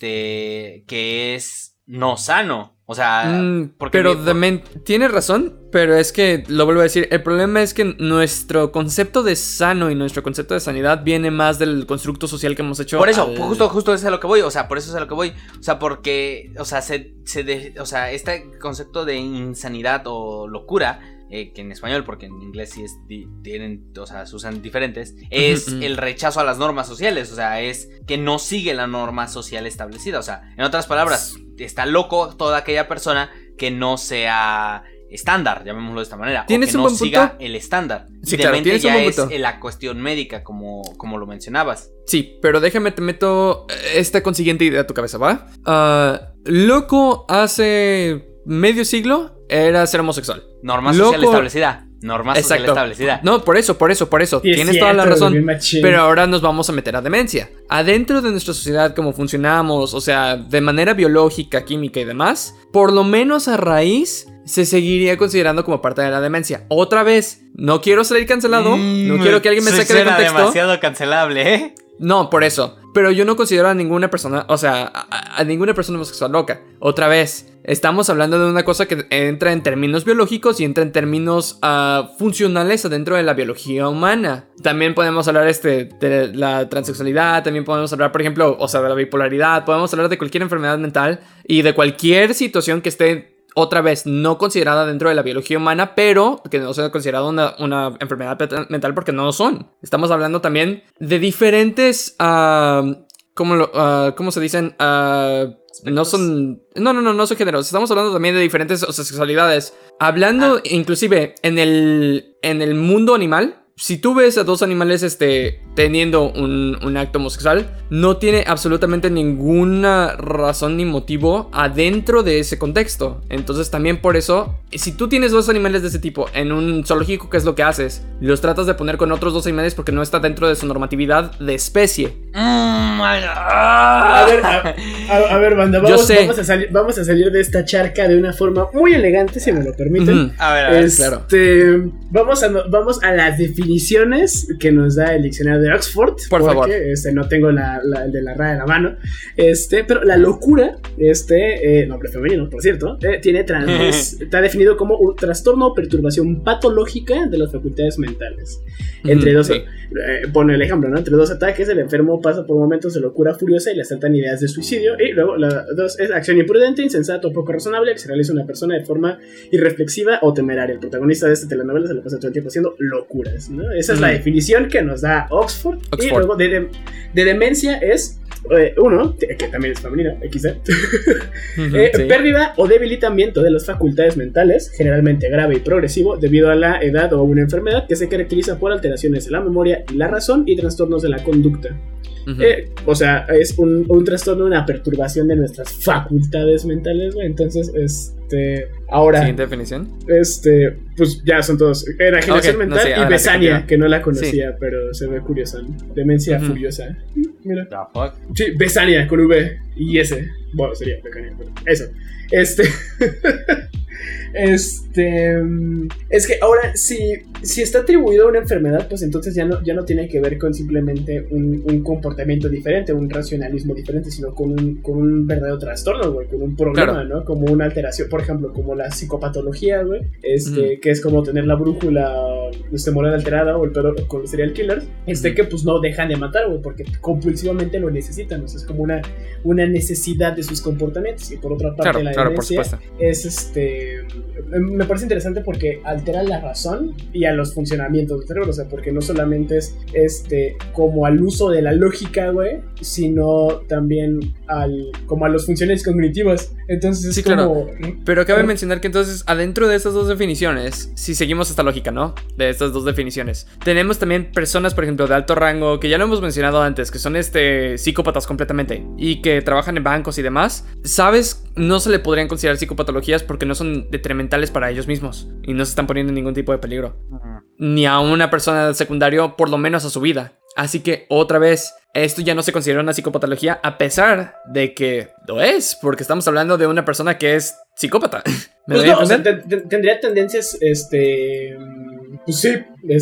que es no sano. O sea, porque pero tienes razón, pero es que, lo vuelvo a decir, el problema es que nuestro concepto de sano y nuestro concepto de sanidad viene más del constructo social que hemos hecho. Por eso, justo es a lo que voy, o sea, por eso es a lo que voy. O sea, porque, o sea, o sea, este concepto de insanidad o locura, que en español, porque en inglés sí tienen, o sea, se usan diferentes, es el rechazo a las normas sociales, o sea, es que no sigue la norma social establecida, o sea, en otras palabras, está loco toda aquella persona que no sea estándar, llamémoslo de esta manera, o que no siga el estándar. Sí, y claro, demente ya es punto. la cuestión médica, como lo mencionabas. Sí, pero déjame te meto esta consiguiente idea a tu cabeza, ¿va? Loco hace medio siglo era ser homosexual. Norma social establecida. Norma social Exacto. establecida. No, por eso. Sí, tienes cierto, toda la razón. Pero ahora nos vamos a meter a demencia. Adentro de nuestra sociedad, como funcionamos, o sea, de manera biológica, química y demás, por lo menos a raíz se seguiría considerando como parte de la demencia. Otra vez, no quiero salir cancelado, no quiero que alguien me saque de contexto. Demasiado cancelable, ¿eh? No, por eso. Pero yo no considero a ninguna persona, o sea, a ninguna persona homosexual loca. Otra vez, estamos hablando de una cosa que entra en términos biológicos y entra en términos funcionales adentro de la biología humana. También podemos hablar de la transexualidad, también podemos hablar, por ejemplo, o sea, de la bipolaridad, podemos hablar de cualquier enfermedad mental y de cualquier situación que esté, otra vez, no considerada dentro de la biología humana, pero que no sea considerada una enfermedad mental porque no lo son. Estamos hablando también de diferentes, ¿cómo se dicen? No son géneros. Estamos hablando también de diferentes sexualidades. Hablando inclusive en el mundo animal. Si tú ves a dos animales teniendo un acto homosexual, no tiene absolutamente ninguna razón ni motivo adentro de ese contexto. Entonces también por eso, si tú tienes dos animales de ese tipo en un zoológico, ¿qué es lo que haces? Los tratas de poner con otros dos animales porque no está dentro de su normatividad de especie. A ver, banda, vamos a salir de esta charca de una forma muy elegante, si me lo permiten. A ver, claro. Vamos a las definiciones que nos da el diccionario de Oxford. Por favor. No tengo el de la RAE de la mano. Pero la locura, nombre femenino, por cierto, está definido como un trastorno o perturbación patológica de las facultades mentales. Entre dos, pone el ejemplo, ¿no? Entre dos ataques, el enfermo pasa por momentos de locura furiosa y le asaltan ideas de suicidio. Y luego la dos es acción imprudente, insensata o poco razonable que se realiza una persona de forma irreflexiva o temeraria. El protagonista de esta telenovela se le pasa todo el tiempo haciendo locuras, ¿no? Esa es la definición que nos da Oxford. Y luego de demencia es uno, que también es femenino, XD. Pérdida o debilitamiento de las facultades mentales, generalmente grave y progresivo, debido a la edad o una enfermedad que se caracteriza por alteraciones de la memoria y la razón y trastornos de la conducta. O sea, es un trastorno, una perturbación de nuestras facultades mentales, ¿no? Entonces, ahora. Siguiente definición. Pues ya son todos. Enajenación mental y besania, sí, que no la conocía, pero se ve curiosa, ¿no? Demencia furiosa. mira. The fuck. Sí, Besania con V y S. Bueno, sería Becania, pero eso. Es que ahora, si está atribuido a una enfermedad, pues entonces ya no tiene que ver con simplemente un comportamiento diferente, un racionalismo diferente, sino con un verdadero trastorno, güey, con un problema, claro, ¿no? Como una alteración, por ejemplo, como la psicopatología, güey, que es como tener la brújula moral alterada, o el peor con los serial killers, que pues no dejan de matar, güey, porque compulsivamente lo necesitan, o sea, es como una necesidad de sus comportamientos. Y por otra parte, la demencia es me parece interesante porque altera la razón y a los funcionamientos del cerebro, o sea, porque no solamente es como al uso de la lógica, güey, sino también como a las funciones cognitivas. Entonces sí, como... claro. Pero cabe mencionar que entonces adentro de estas dos definiciones, si seguimos esta lógica, ¿no? De estas dos definiciones, tenemos también personas, por ejemplo, de alto rango, que ya lo hemos mencionado antes, que son psicópatas completamente y que trabajan en bancos y demás. ¿Sabes? No se le podrían considerar psicopatologías porque no son detrimentales para ellos mismos y no se están poniendo en ningún tipo de peligro. Ni a una persona del secundario, por lo menos a su vida. Así que, otra vez, esto ya no se considera una psicopatología, a pesar de que lo es, porque estamos hablando de una persona que es psicópata. Pues no, o sea, tendría tendencias, pues sí,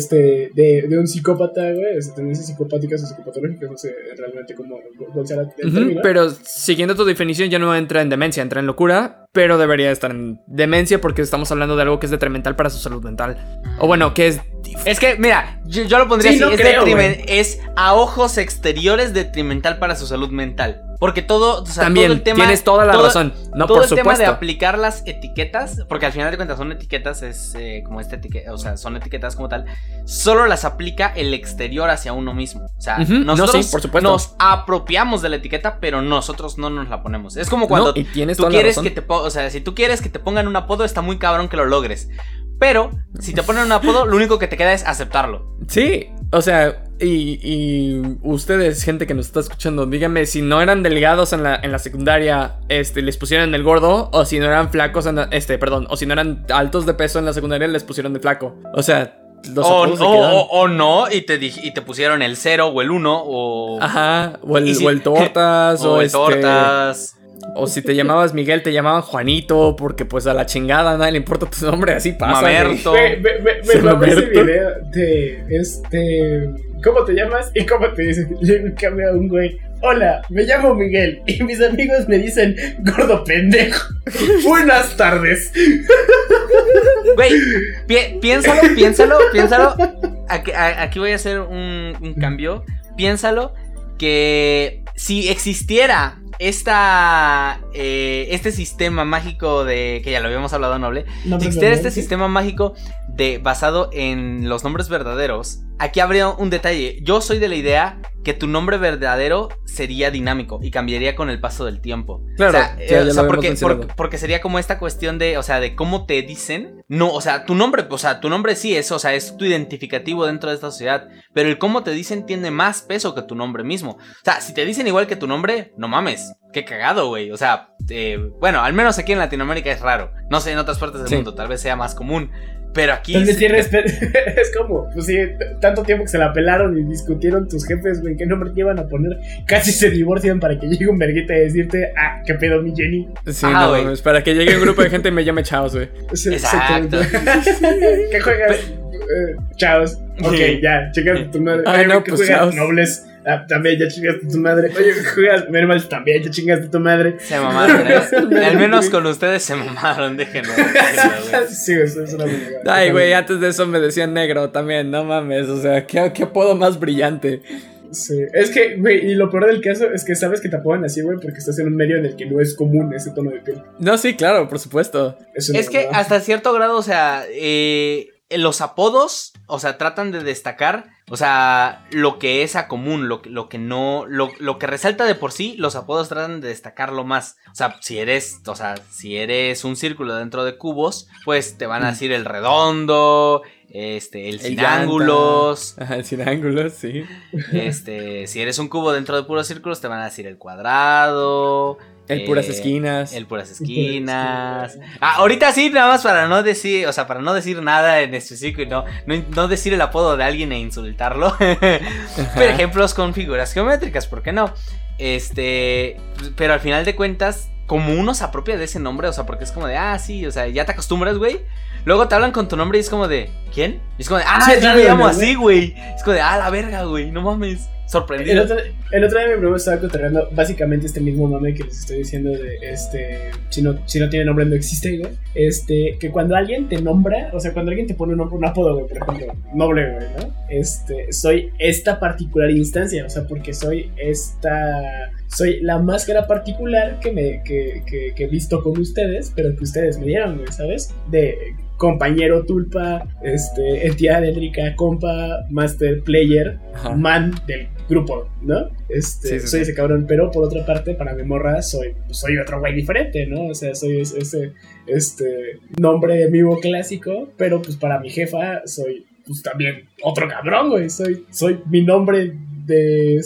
de un psicópata, güey, tendencias psicopáticas o psicopatológicas, no sé realmente cómo será el término. Pero siguiendo tu definición ya no entra en demencia, entra en locura, pero debería estar en demencia porque estamos hablando de algo que es detrimental para su salud mental. O bueno, que es... Es que, mira, yo lo pondría así, no es a ojos exteriores detrimental para su salud mental. Porque todo, o sea, también, todo el tema, tienes toda la razón. No, todo por el supuesto. tema de aplicar las etiquetas, porque al final de cuentas son etiquetas, es como esta etiqueta, o sea, son etiquetas como tal, solo las aplica el exterior hacia uno mismo. O sea, nosotros sí, por supuesto, nos apropiamos de la etiqueta, pero nosotros no nos la ponemos. Es como cuando tú quieres que o sea, si tú quieres que te pongan un apodo, está muy cabrón que lo logres. Pero, si te ponen un apodo, lo único que te queda es aceptarlo. Sí, o sea, y ustedes, gente que nos está escuchando, díganme si no eran delgados en la secundaria, les pusieron el gordo, o si no eran flacos o si no eran altos de peso en la secundaria, les pusieron de flaco. O sea, los apodos se quedan. O no, y te pusieron el 0 o el 1, o... Ajá, o el tortas, o el tortas... O si te llamabas Miguel, te llamaban Juanito, porque pues a la chingada a nadie le importa tu nombre, así pasa. Mamerto. Me mama ese video de ¿cómo te llamas? ¿Y cómo te dicen? Le cambia a un güey. Hola, me llamo Miguel y mis amigos me dicen gordo pendejo. Buenas tardes. Güey, piénsalo. Aquí voy a hacer un cambio. Piénsalo que si existiera este sistema mágico de... que ya lo habíamos hablado, Noble. Si existiera este sistema mágico basado en los nombres verdaderos, aquí habría un detalle. Yo soy de la idea que tu nombre verdadero sería dinámico y cambiaría con el paso del tiempo. Claro, porque sería como esta cuestión de, o sea, de cómo te dicen. No, o sea, tu nombre sí es, o sea, es tu identificativo dentro de esta sociedad, pero el cómo te dicen tiene más peso que tu nombre mismo. O sea, si te dicen igual que tu nombre, no mames, qué cagado, güey. O sea, bueno, al menos aquí en Latinoamérica es raro. No sé, en otras partes del mundo tal vez sea más común. Pero aquí... es como, pues sí, tanto tiempo que se la pelaron y discutieron tus jefes, güey, qué nombre te iban a poner. Casi se divorcian para que llegue un verguita y decirte, qué pedo, mi Jenny. Sí, no, es para que llegue un grupo de gente y me llame Chaos, güey. Exacto. ¿Qué juegas? Chaos. Ok, ya, chécate tu madre. No, ¿qué pues juegas? Chaos. Nobles. También ya chingaste tu madre. Oye, juegas Mermals, también ya chingaste tu madre. Se mamaron, al menos con ustedes se mamaron, déjenlo. Sí, eso es una buena. Ay, güey, antes de eso me decían negro también, no mames, o sea, qué apodo más brillante. Sí, es que, güey, y lo peor del caso es que sabes que te apodan así, güey, porque estás en un medio en el que no es común ese tono de piel. No, sí, claro, por supuesto. Es que hasta cierto grado, o sea, los apodos, o sea, tratan de destacar, o sea, lo que es a común, lo que resalta de por sí, los apodos tratan de destacarlo más. O sea, si eres un círculo dentro de cubos, pues te van a decir el redondo, el sin ángulos. Ajá, el sin ángulos, sí. Si eres un cubo dentro de puros círculos, te van a decir el cuadrado. El Puras Esquinas. El Puras Esquinas. Ahorita sí, nada más para no decir, o sea, para no decir nada en específico y no decir el apodo de alguien e insultarlo. Por ejemplos con figuras geométricas, ¿por qué no? Pero al final de cuentas, como uno se apropia de ese nombre, o sea, porque es como de, sí, o sea, ya te acostumbras, güey. Luego te hablan con tu nombre y es como de, ¿quién? Y es como de, yo me llamo así, güey. Es como de, la verga, güey, no mames. Sorprendido. El otro día mi primo estaba cotorreando básicamente este mismo mame que les estoy diciendo de si no tiene nombre no existe, güey. Que cuando alguien te nombra, o sea, cuando alguien te pone un apodo, güey, por ejemplo, noble, güey, ¿no? Soy esta particular instancia, o sea, porque soy la máscara particular que he visto con ustedes, pero que ustedes me dieron, güey, ¿sabes? De compañero tulpa, entidad édrica, compa, master, player, man del grupo, ¿no? Sí, soy ese cabrón, pero por otra parte, para mi morra soy otro güey diferente, ¿no? O sea, soy ese nombre de amigo clásico, pero pues para mi jefa soy pues también otro cabrón, güey. Soy mi nombre de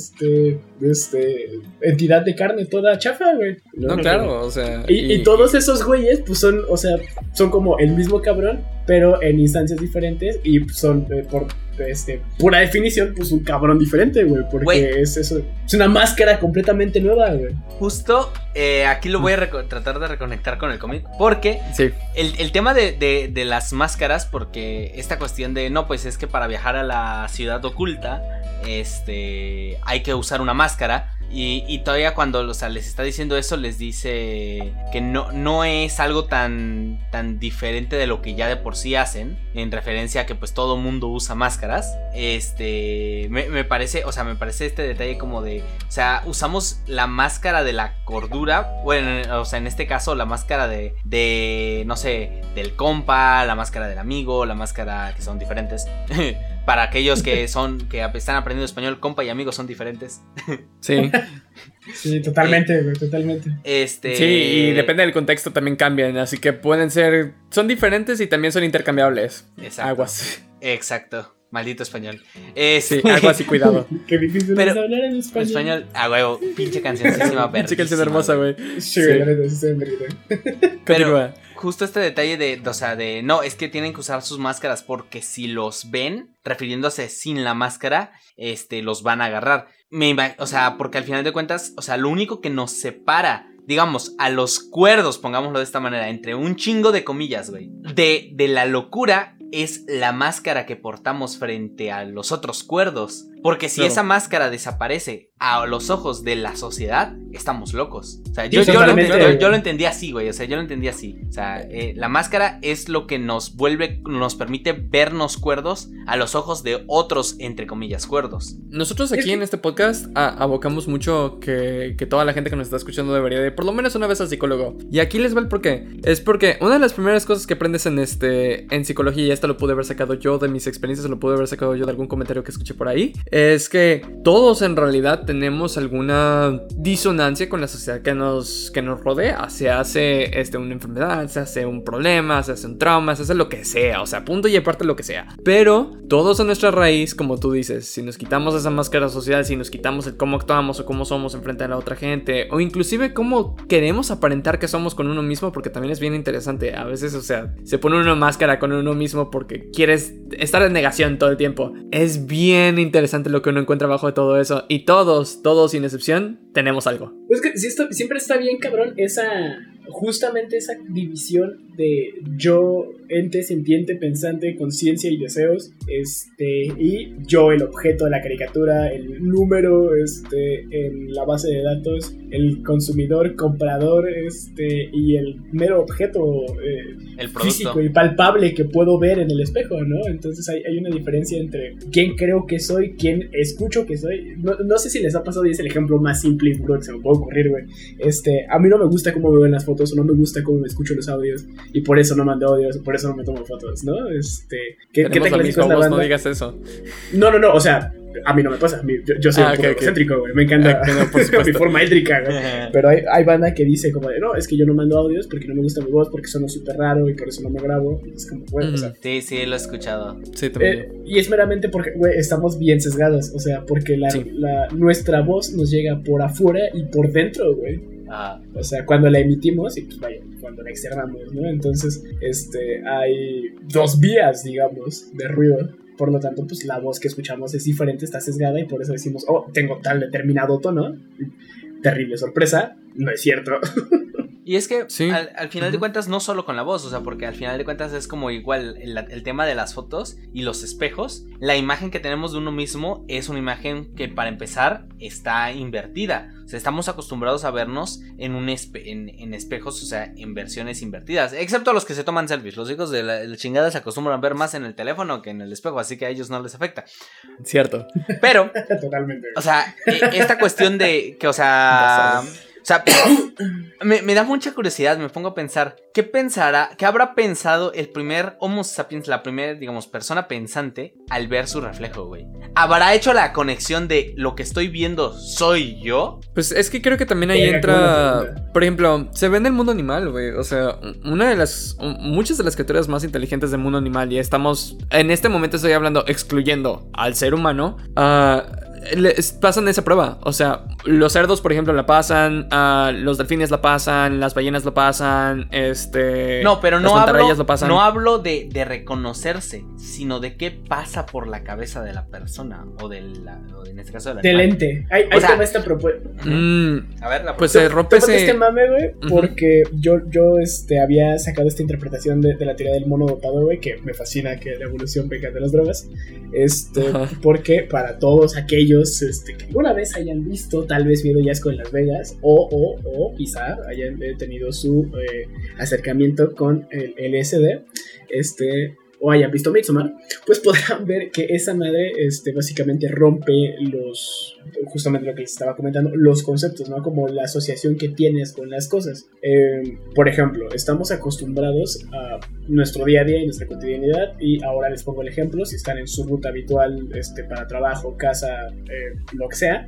entidad de carne toda chafa, güey. No, claro, o sea. Y todos esos güeyes, pues son como el mismo cabrón, pero en instancias diferentes. Y son por pura definición, pues un cabrón diferente, güey. Porque wey, es una máscara completamente nueva, güey. Justo aquí lo voy a tratar de reconectar con el cómic. Porque el tema de las máscaras, porque esta cuestión de no, pues es que para viajar a la ciudad oculta hay que usar una máscara. Y todavía cuando les está diciendo eso, les dice que no es algo tan diferente de lo que ya de por sí hacen, en referencia a que pues todo mundo usa máscaras. Me parece este detalle como de, o sea, usamos la máscara de la cordura, bueno, o sea, en este caso la máscara de no sé, del compa, la máscara del amigo, la máscara que son diferentes. Para aquellos que están aprendiendo español, compa y amigo son diferentes. Sí. Sí, totalmente, güey, totalmente. Sí, y depende del contexto también cambian, así que son diferentes y también son intercambiables. Exacto. Aguas. Exacto. Maldito español. Sí, aguas y cuidado. Qué difícil es hablar en español. Español, huevo, pinche cancioncísima, pinche canción hermosa, güey. Sí, la neta, sí se me Pero justo este detalle de no, es que tienen que usar sus máscaras porque si los ven, refiriéndose sin la máscara, los van a agarrar. O sea, porque al final de cuentas, o sea, lo único que nos separa, digamos, a los cuerdos, pongámoslo de esta manera, entre un chingo de comillas, güey, de la locura, es la máscara que portamos frente a los otros cuerdos. Porque si esa máscara desaparece a los ojos de la sociedad, estamos locos. O sea, yo lo entendí así, güey. O sea, yo lo entendí así. O sea, la máscara es lo que nos permite vernos cuerdos a los ojos de otros, entre comillas, cuerdos. Nosotros aquí en este podcast abocamos mucho que toda la gente que nos está escuchando debería de por lo menos una vez al psicólogo. Y aquí les va el porqué. Es porque una de las primeras cosas que aprendes en psicología, y esto lo pude haber sacado yo de mis experiencias, lo pude haber sacado yo de algún comentario que escuché por ahí, es que todos en realidad tenemos alguna disonancia con la sociedad que nos rodea. Se hace una enfermedad, se hace un problema, se hace un trauma, se hace lo que sea, o sea, punto y aparte lo que sea. Pero todos a nuestra raíz, como tú dices, si nos quitamos esa máscara social, si nos quitamos el cómo actuamos o cómo somos enfrente a la otra gente, o inclusive cómo queremos aparentar que somos con uno mismo, porque también es bien interesante. A veces, o sea, se pone una máscara con uno mismo porque quieres estar en negación todo el tiempo. Es bien interesante lo que uno encuentra abajo de todo eso. Y todos sin excepción, tenemos algo. Es que siempre está bien, cabrón, justamente esa división de yo, ente, sintiente, pensante, conciencia y deseos, y yo, el objeto de la caricatura, el número, en la base de datos, el consumidor, comprador, y el mero objeto el físico y palpable que puedo ver en el espejo, ¿no? Entonces hay una diferencia entre quién creo que soy, quién escucho que soy. No sé si les ha pasado, y es el ejemplo más simple y puro que se me puede ocurrir, güey. A mí no me gusta cómo me ven las fotos, o no me gusta cómo me escucho los audios, y por eso no mando audios, por eso no me tomo fotos, ¿no? ¿Qué te clasificas la banda? No digas eso. No, o sea, a mí no me pasa, yo soy un poco egocéntrico, güey, me encanta mi forma édrica, güey. Pero hay banda que dice como de, no, es que yo no mando audios porque no me gusta mi voz, porque suena súper raro y por eso no me grabo. Es como, güey, o sea. Sí, lo he escuchado. Sí, también. Y es meramente porque, güey, estamos bien sesgados, o sea, porque nuestra voz nos llega por afuera y por dentro, güey. O sea, cuando la emitimos y pues vaya, cuando la externamos, ¿no? Entonces, hay 2 vías, digamos, de ruido. Por lo tanto, pues la voz que escuchamos es diferente, está sesgada y por eso decimos, oh, tengo tal determinado tono. Terrible sorpresa, no es cierto. Y es que sí. al final de cuentas no solo con la voz, o sea, porque al final de cuentas es como igual el tema de las fotos y los espejos. La imagen que tenemos de uno mismo es una imagen que para empezar está invertida. O sea, estamos acostumbrados a vernos en espejos, o sea, en versiones invertidas. Excepto los que se toman selfies. Los hijos de la chingada se acostumbran a ver más en el teléfono que en el espejo, así que a ellos no les afecta. Cierto. Pero, totalmente. O sea, esta cuestión de que, o sea, me da mucha curiosidad, me pongo a pensar, ¿qué habrá pensado el primer Homo sapiens, la primera, digamos, persona pensante al ver su reflejo, güey? ¿Habrá hecho la conexión de lo que estoy viendo soy yo? Pues es que creo que también ahí entra, por ejemplo, se ve en el mundo animal, güey. O sea, muchas de las criaturas más inteligentes del mundo animal, y estamos, en este momento estoy hablando excluyendo al ser humano, pasan esa prueba. O sea, los cerdos, por ejemplo, la pasan, los delfines la pasan, las ballenas la pasan, no, pero las mantarrayas lo pasan. No hablo de reconocerse, sino de qué pasa por la cabeza de la persona o en este caso del ente. Ahí toma esta propuesta. A ver, la pues se rompe ese mame, güey, porque yo había sacado esta interpretación de la teoría del mono dopado, güey, que me fascina que la evolución venga de las drogas. Porque para todos aquellos que alguna vez hayan visto tal vez Miedo y Asco en Las Vegas o quizá hayan tenido su acercamiento con el LSD, o hayan visto Midsommar, pues podrán ver que esa madre básicamente rompe justamente lo que les estaba comentando, los conceptos, ¿no? Como la asociación que tienes con las cosas. Por ejemplo, estamos acostumbrados a nuestro día a día y nuestra cotidianidad, y ahora les pongo el ejemplo, si están en su ruta habitual para trabajo, casa, lo que sea,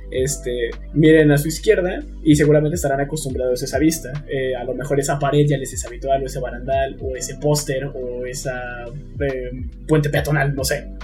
miren a su izquierda y seguramente estarán acostumbrados a esa vista. A lo mejor esa pared ya les es habitual, o ese barandal, o ese póster, o esa puente peatonal, no sé.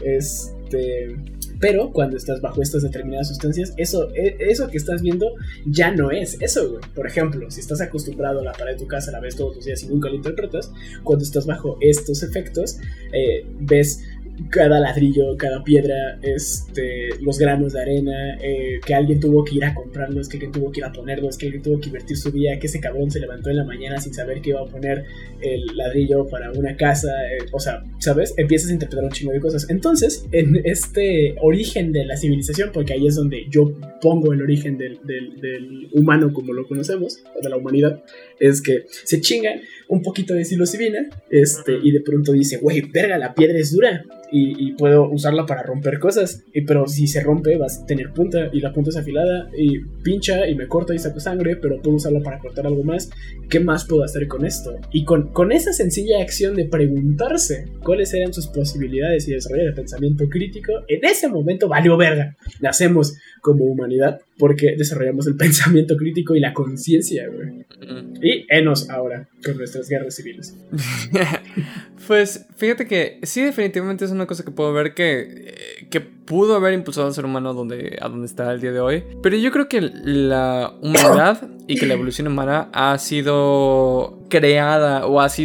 Pero cuando estás bajo estas determinadas sustancias, eso que estás viendo ya no es eso, güey. Por ejemplo, si estás acostumbrado a la pared de tu casa, la ves todos los días y nunca la interpretas, cuando estás bajo estos efectos, ves cada ladrillo, cada piedra, los granos de arena, que alguien tuvo que ir a comprarlos, que alguien tuvo que ir a ponerlos, que alguien tuvo que invertir su día, que ese cabrón se levantó en la mañana sin saber que iba a poner el ladrillo para una casa, o sea, ¿sabes? Empiezas a interpretar un chingo de cosas. Entonces, en este origen de la civilización, porque ahí es donde yo pongo el origen del humano como lo conocemos, o de la humanidad, es que se chinga un poquito de psilocibina, y de pronto dice, güey, verga, la piedra es dura, y puedo usarla para romper cosas, pero si se rompe vas a tener punta, y la punta es afilada, y pincha, y me corta y saco sangre, pero puedo usarla para cortar algo más. ¿Qué más puedo hacer con esto? Y con esa sencilla acción de preguntarse cuáles eran sus posibilidades y desarrollar el pensamiento crítico, en ese momento valió verga. Nacemos como humanidad porque desarrollamos el pensamiento crítico y la conciencia, güey. Y enos ahora con nuestras guerras civiles. Pues fíjate que sí, definitivamente es una cosa que puedo ver que pudo haber impulsado al ser humano a donde está el día de hoy. Pero yo creo que la humanidad y que la evolución humana ha sido creada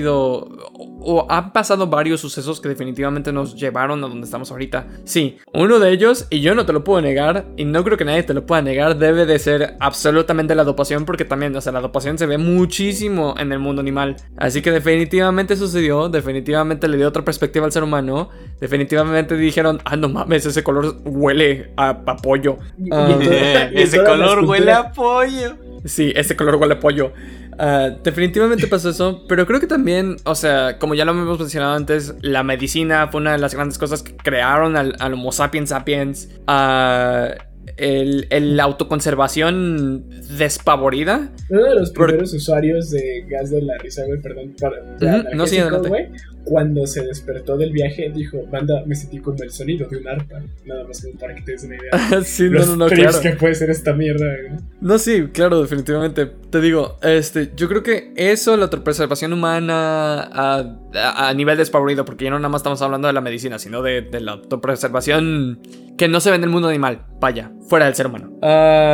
o han pasado varios sucesos que definitivamente nos llevaron a donde estamos ahorita. Sí, uno de ellos, y yo no te lo puedo negar, y no creo que nadie te lo pueda negar, debe de ser absolutamente la dopación, porque también, o sea, la dopación se ve muchísimo en el mundo animal. Así que definitivamente sucedió, definitivamente le dio otra perspectiva al ser humano, definitivamente dijeron, no mames, ese color huele a pollo. Ese color huele a pollo. Sí, ese color huele a pollo. Definitivamente pasó eso, pero creo que también, o sea, como ya lo hemos mencionado antes, la medicina fue una de las grandes cosas que crearon al Homo sapiens sapiens. La autoconservación despavorida. Uno de los primeros usuarios de gas de la risa, güey, perdón, no, sí, adelante. Güey, cuando se despertó del viaje, dijo, banda, me sentí como el sonido de un arpa. Nada más como para que te des una idea. Sí, los no, trips claro. que puede ser esta mierda, güey. No, sí, claro, definitivamente. Te digo, yo creo que eso, la autopreservación humana a nivel despavorido, porque ya no nada más estamos hablando de la medicina, sino de la autopreservación que no se ve en el mundo animal, vaya, fuera del ser humano.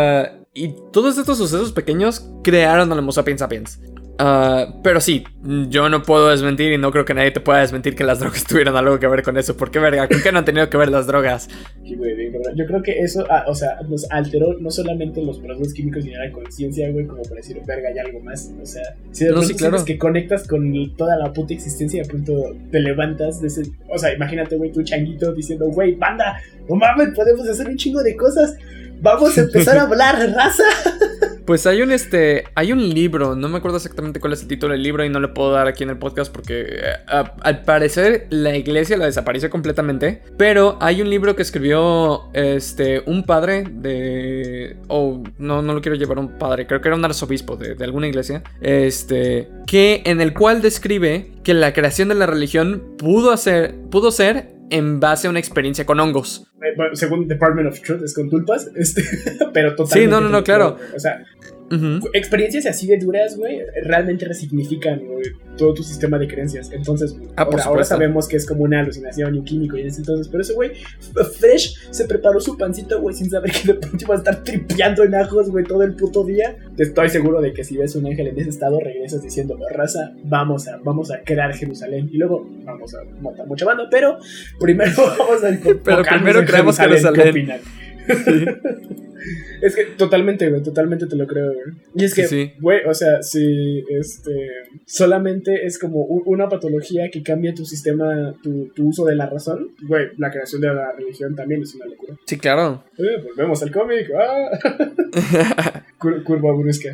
Y todos estos sucesos pequeños crearon al Homo sapiens sapiens. Pero sí, yo no puedo desmentir y no creo que nadie te pueda desmentir que las drogas tuvieran algo que ver con eso. ¿Por qué, verga? ¿Con qué no han tenido que ver las drogas? Sí, güey, yo creo que eso, o sea, nos alteró no solamente los procesos químicos ni la conciencia, güey, como para decir, verga, hay algo más. O sea, si de pronto sientes que conectas con toda la puta existencia y de pronto te levantas de ese... O sea, imagínate, güey, tu changuito diciendo, güey, banda, no mames, podemos hacer un chingo de cosas. Vamos a empezar a hablar, raza. Pues hay un libro, no me acuerdo exactamente cuál es el título del libro y no lo puedo dar aquí en el podcast porque al parecer la iglesia la desapareció completamente, pero hay un libro que escribió un padre de... no lo quiero llevar a un padre, creo que era un arzobispo de alguna iglesia, que en el cual describe que la creación de la religión pudo ser en base a una experiencia con hongos. Bueno, según Department of Truth es con tulpas, pero totalmente. Sí, no, claro. O sea, experiencias así de duras, güey, realmente resignifican, güey, todo tu sistema de creencias. Entonces, ahora sabemos que es como una alucinación y un químico y en ese entonces. Pero ese güey, Fresh, se preparó su pancito, güey, sin saber que de pronto iba a estar tripeando en ajos, güey, todo el puto día. Te estoy seguro de que si ves un ángel en ese estado, regresas diciendo, raza, vamos a crear Jerusalén. Y luego vamos a matar mucha banda, pero primero vamos a pero primero creamos Jerusalén. Sí. Es que totalmente, güey, totalmente te lo creo, güey. Y es que, güey, o sea, si solamente es como una patología que cambia tu sistema, tu uso de la razón, güey, la creación de la religión también es una locura. Sí, claro. Volvemos al cómic. Curva brusca.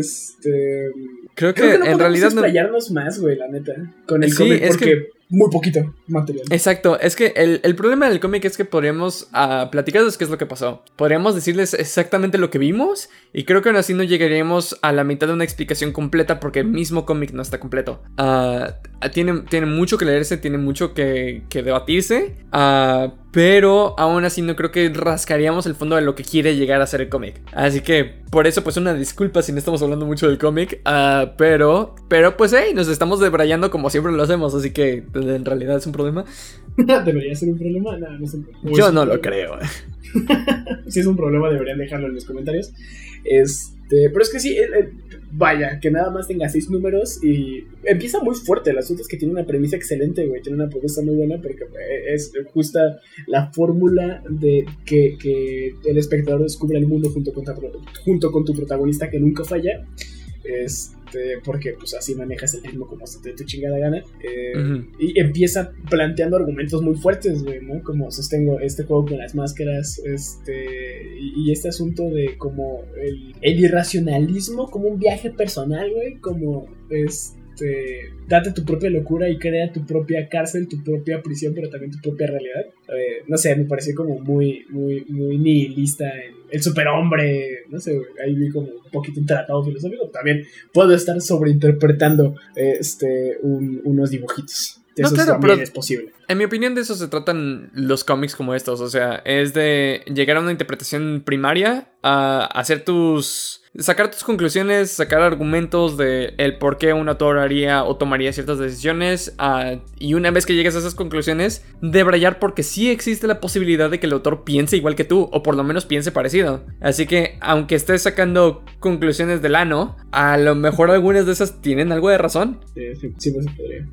Creo que no en realidad no explayarnos más, güey, la neta, con el cómic, porque muy poquito material. Exacto, es que el problema del cómic es que podríamos platicarles qué es lo que pasó. Podríamos decirles exactamente lo que vimos y creo que aún así no llegaríamos a la mitad de una explicación completa porque el mismo cómic no está completo. Tiene mucho que leerse, tiene mucho que debatirse, pero aún así no creo que rascaríamos el fondo de lo que quiere llegar a ser el cómic. Así que por eso pues una disculpa si no estamos hablando mucho del cómic, pero pues nos estamos debrayando como siempre lo hacemos, así que en realidad es un problema. ¿Debería ser un problema? No es un problema. Yo no lo creo. Si es un problema deberían dejarlo en los comentarios. Pero es que sí, vaya, que nada más tenga 6 números y empieza muy fuerte. El asunto es que tiene una premisa excelente, güey. Tiene una propuesta muy buena porque es justa la fórmula de que el espectador descubre el mundo junto con tu protagonista que nunca falla. Porque pues así manejas el ritmo como se te dé tu chingada gana. Y empieza planteando argumentos muy fuertes, güey, ¿no? Como sostengo este juego con las máscaras, y este asunto de como el irracionalismo como un viaje personal, güey, como date tu propia locura y crea tu propia cárcel, tu propia prisión, pero también tu propia realidad. No sé, me pareció como muy, muy, muy nihilista el superhombre, no sé, ahí vi como un poquito un tratado filosófico. También puedo estar sobreinterpretando unos dibujitos. Eso también es posible. En mi opinión, de eso se tratan los cómics como estos. O sea, es de llegar a una interpretación primaria, a sacar tus conclusiones, sacar argumentos de el por qué un autor haría o tomaría ciertas decisiones, y una vez que llegues a esas conclusiones, debrayar porque sí existe la posibilidad de que el autor piense igual que tú, o por lo menos piense parecido. Así que, aunque estés sacando conclusiones del ano, a lo mejor algunas de esas tienen algo de razón. Sí, pues se podría.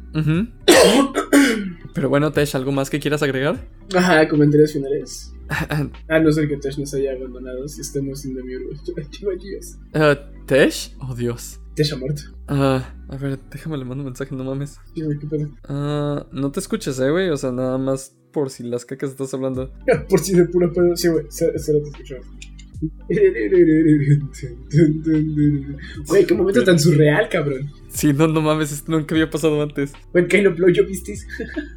Pero bueno, Tesh, ¿algo más que quieras agregar? Ajá, comentarios finales. No ser que Tesh nos haya abandonado si estamos sin Demiurgo. ¿Tesh? Oh, Dios. Tesh ha muerto. A ver, déjame le mando un mensaje, no mames. Sí, güey, ¿qué pedo? No te escuches, güey, o sea, nada más por si las cacas estás hablando. Por si de puro pedo, sí, güey, cero te escucho. Güey, qué momento tan surreal, cabrón. Sí, no mames, esto nunca había pasado antes. When kind of blow you vistis.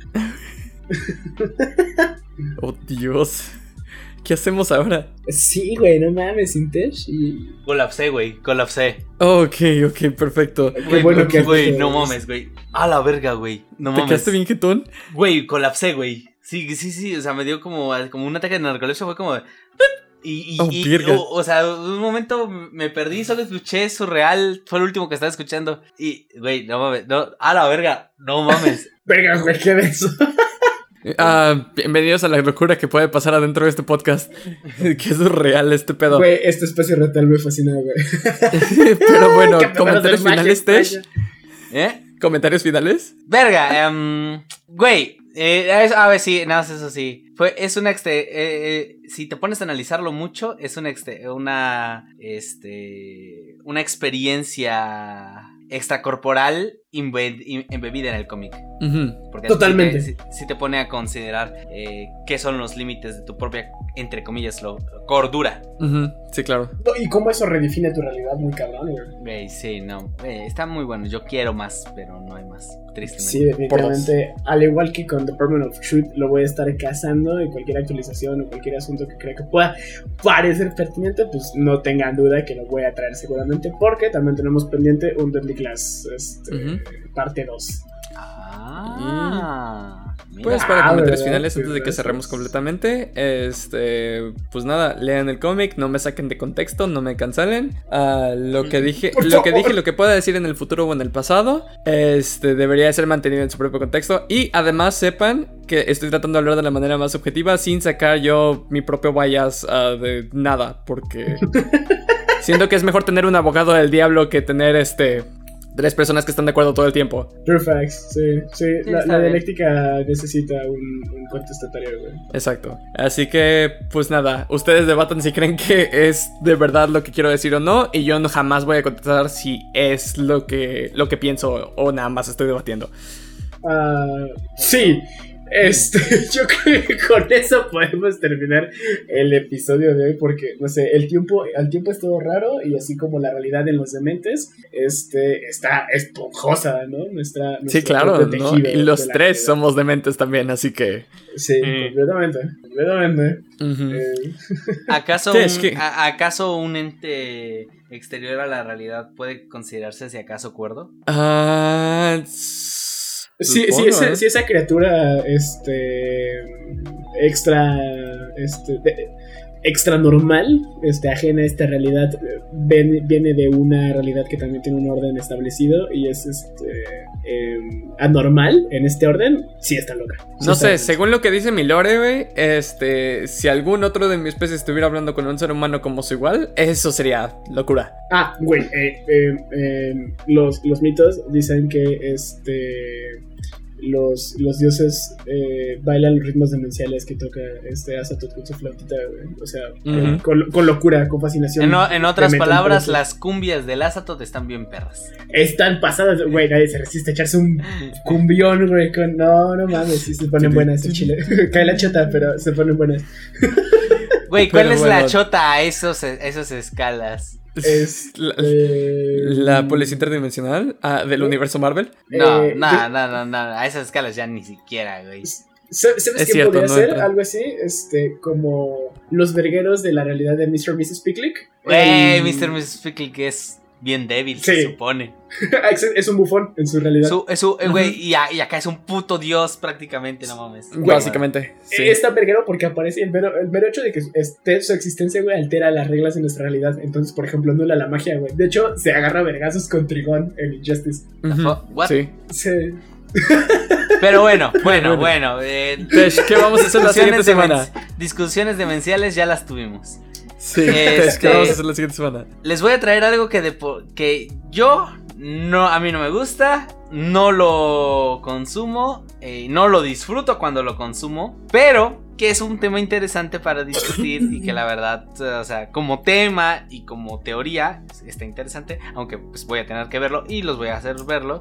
Oh, Dios. ¿Qué hacemos ahora? Sí, güey, no mames, sin Tesh y... Colapsé, güey, colapsé. Ok, perfecto. Qué bueno que... Güey, no mames, güey. A la verga, güey. No mames. ¿Te quedaste bien jetón? Güey, colapsé, güey. Sí, o sea, me dio como un ataque de narcolepsia, fue como de... O sea, un momento me perdí, solo escuché surreal, fue el último que estaba escuchando. Y, güey, no mames, no, a la verga, no mames. Verga, güey, qué denso. Bienvenidos a la locura que puede pasar adentro de este podcast. Que es surreal este pedo. Güey, este espacio retal me fascina, güey. Pero bueno, comentarios finales, Tesh. ¿Eh? ¿Comentarios finales? Verga, güey. A ver, sí, nada más eso sí. Es una si te pones a analizarlo mucho, es una experiencia extracorporal embebida en el cómic. Porque totalmente. Sí te pone a considerar qué son los límites de tu propia, entre comillas, cordura. Sí, claro. No, y cómo eso redefine tu realidad, muy cabrón, güey. Sí, no. Está muy bueno. Yo quiero más, pero no hay más. Tristemente. Sí, definitivamente. Al igual que con Department of Truth, lo voy a estar cazando en cualquier actualización o cualquier asunto que crea que pueda parecer pertinente, pues no tengan duda que lo voy a traer seguramente, porque también tenemos pendiente un Deadly Class parte 2. Pues para comentarios ¿verdad? finales Sí, antes de que cerremos completamente, pues nada, lean el cómic, no me saquen de contexto, no me cancelen. Lo que dije, lo que pueda decir en el futuro o en el pasado, debería ser mantenido en su propio contexto. Y además sepan que estoy tratando de hablar de la manera más objetiva sin sacar yo mi propio bias de nada, porque siento que es mejor tener un abogado del diablo que tener 3 personas que están de acuerdo todo el tiempo. True facts, sí. La dialéctica necesita un contestatario, güey. Exacto. Así que, pues nada, ustedes debatan si creen que es de verdad lo que quiero decir o no, y yo jamás voy a contestar si es lo que pienso o nada más estoy debatiendo. Sí. Yo creo que con eso podemos terminar el episodio de hoy, porque no sé, el tiempo es todo raro, y así como la realidad en los dementes está esponjosa, ¿no? Sí, claro, ¿no? Y los 3 somos dementes también, así que sí, completamente. ¿Acaso un ente exterior a la realidad puede considerarse si acaso cuerdo? Si esa criatura extra normal, ajena a esta realidad, viene de una realidad que también tiene un orden establecido y es anormal en este orden, sí está loca. No sé, según lo que dice mi lore, güey, si algún otro de mi especie estuviera hablando con un ser humano como su igual, eso sería locura. Güey, los mitos dicen que los dioses bailan los ritmos demenciales que toca Azathoth con su flautita, güey. O sea, con locura, con fascinación. En otras palabras, las cumbias del Azathoth están bien perras. Están pasadas, güey. Nadie se resiste a echarse un cumbión, güey. No mames, sí se ponen buenas en Chile. Cae la chota, pero se ponen buenas. Güey, ¿cuál es la chota a esos escalas? Es la policía interdimensional del universo Marvel. No, a esas escalas ya ni siquiera, güey. ¿Sabes qué podría ser? Algo así, como los vergueros de la realidad de Mr. y Mrs. Picklick. Güey, Mr. y Mrs. Picklick es bien débil, se supone. Es un bufón en su realidad. Güey, y acá es un puto dios prácticamente, no mames. Básicamente, sí. Es tan verguero porque aparece el mero hecho de que su existencia, güey, altera las reglas de nuestra realidad. Entonces, por ejemplo, anula la magia, güey. De hecho, se agarra vergazos con Trigón en Injustice. ¿What? Sí. Pero bueno. ¿Qué vamos a hacer la siguiente semana? Discusiones demenciales ya las tuvimos. Sí, ¿qué vamos a hacer la siguiente semana? Les voy a traer algo que yo a mí no me gusta, no lo consumo, no lo disfruto cuando lo consumo, pero que es un tema interesante para discutir y que la verdad, o sea, como tema y como teoría está interesante, aunque pues voy a tener que verlo y los voy a hacer verlo.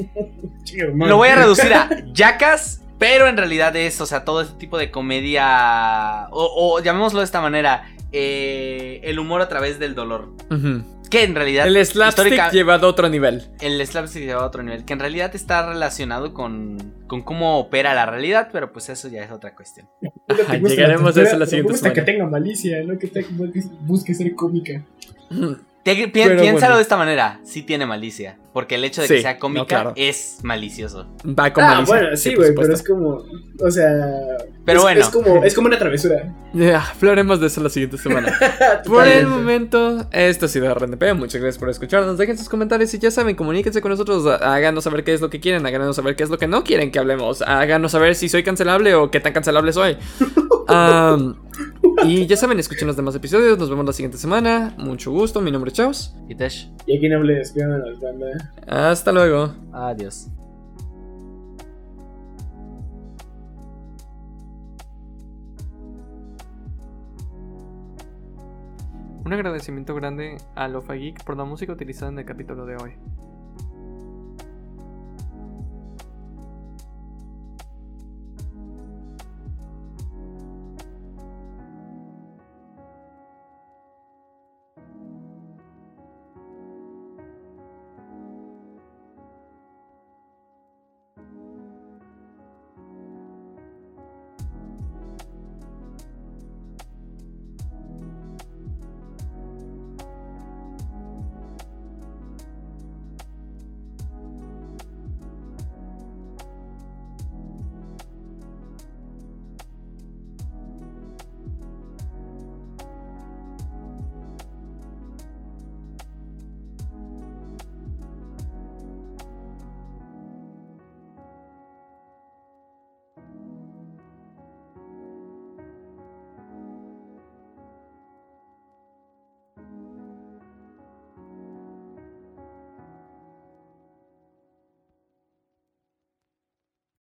Lo voy a reducir a Jackass, pero en realidad es, o sea, todo este tipo de comedia o llamémoslo de esta manera, el humor a través del dolor. Que en realidad el slapstick llevado a otro nivel. El slapstick llevado a otro nivel, que en realidad está relacionado con cómo opera la realidad, pero pues eso ya es otra cuestión. Llegaremos a eso la siguiente semana. Que tenga malicia, no que busque ser cómica. Piénsalo de esta manera, sí tiene malicia, porque el hecho de que sea cómica es malicioso. Va con malicia. Bueno, sí, güey, pero es como, o sea, Pero bueno. Es como una travesura. Ya, hablaremos de eso la siguiente semana. Por el momento, esto ha sido RNP. Muchas gracias por escucharnos. Dejen sus comentarios y ya saben, comuníquense con nosotros. Háganos saber qué es lo que quieren. Háganos saber qué es lo que no quieren que hablemos. Háganos saber si soy cancelable o qué tan cancelable soy. Y ya saben, escuchen los demás episodios. Nos vemos la siguiente semana. Mucho gusto. Mi nombre es Chaos. Y Tesh. Y aquí no les pidan a las bandas. Hasta luego. Adiós. Un agradecimiento grande a Lo-Fi Geek por la música utilizada en el capítulo de hoy.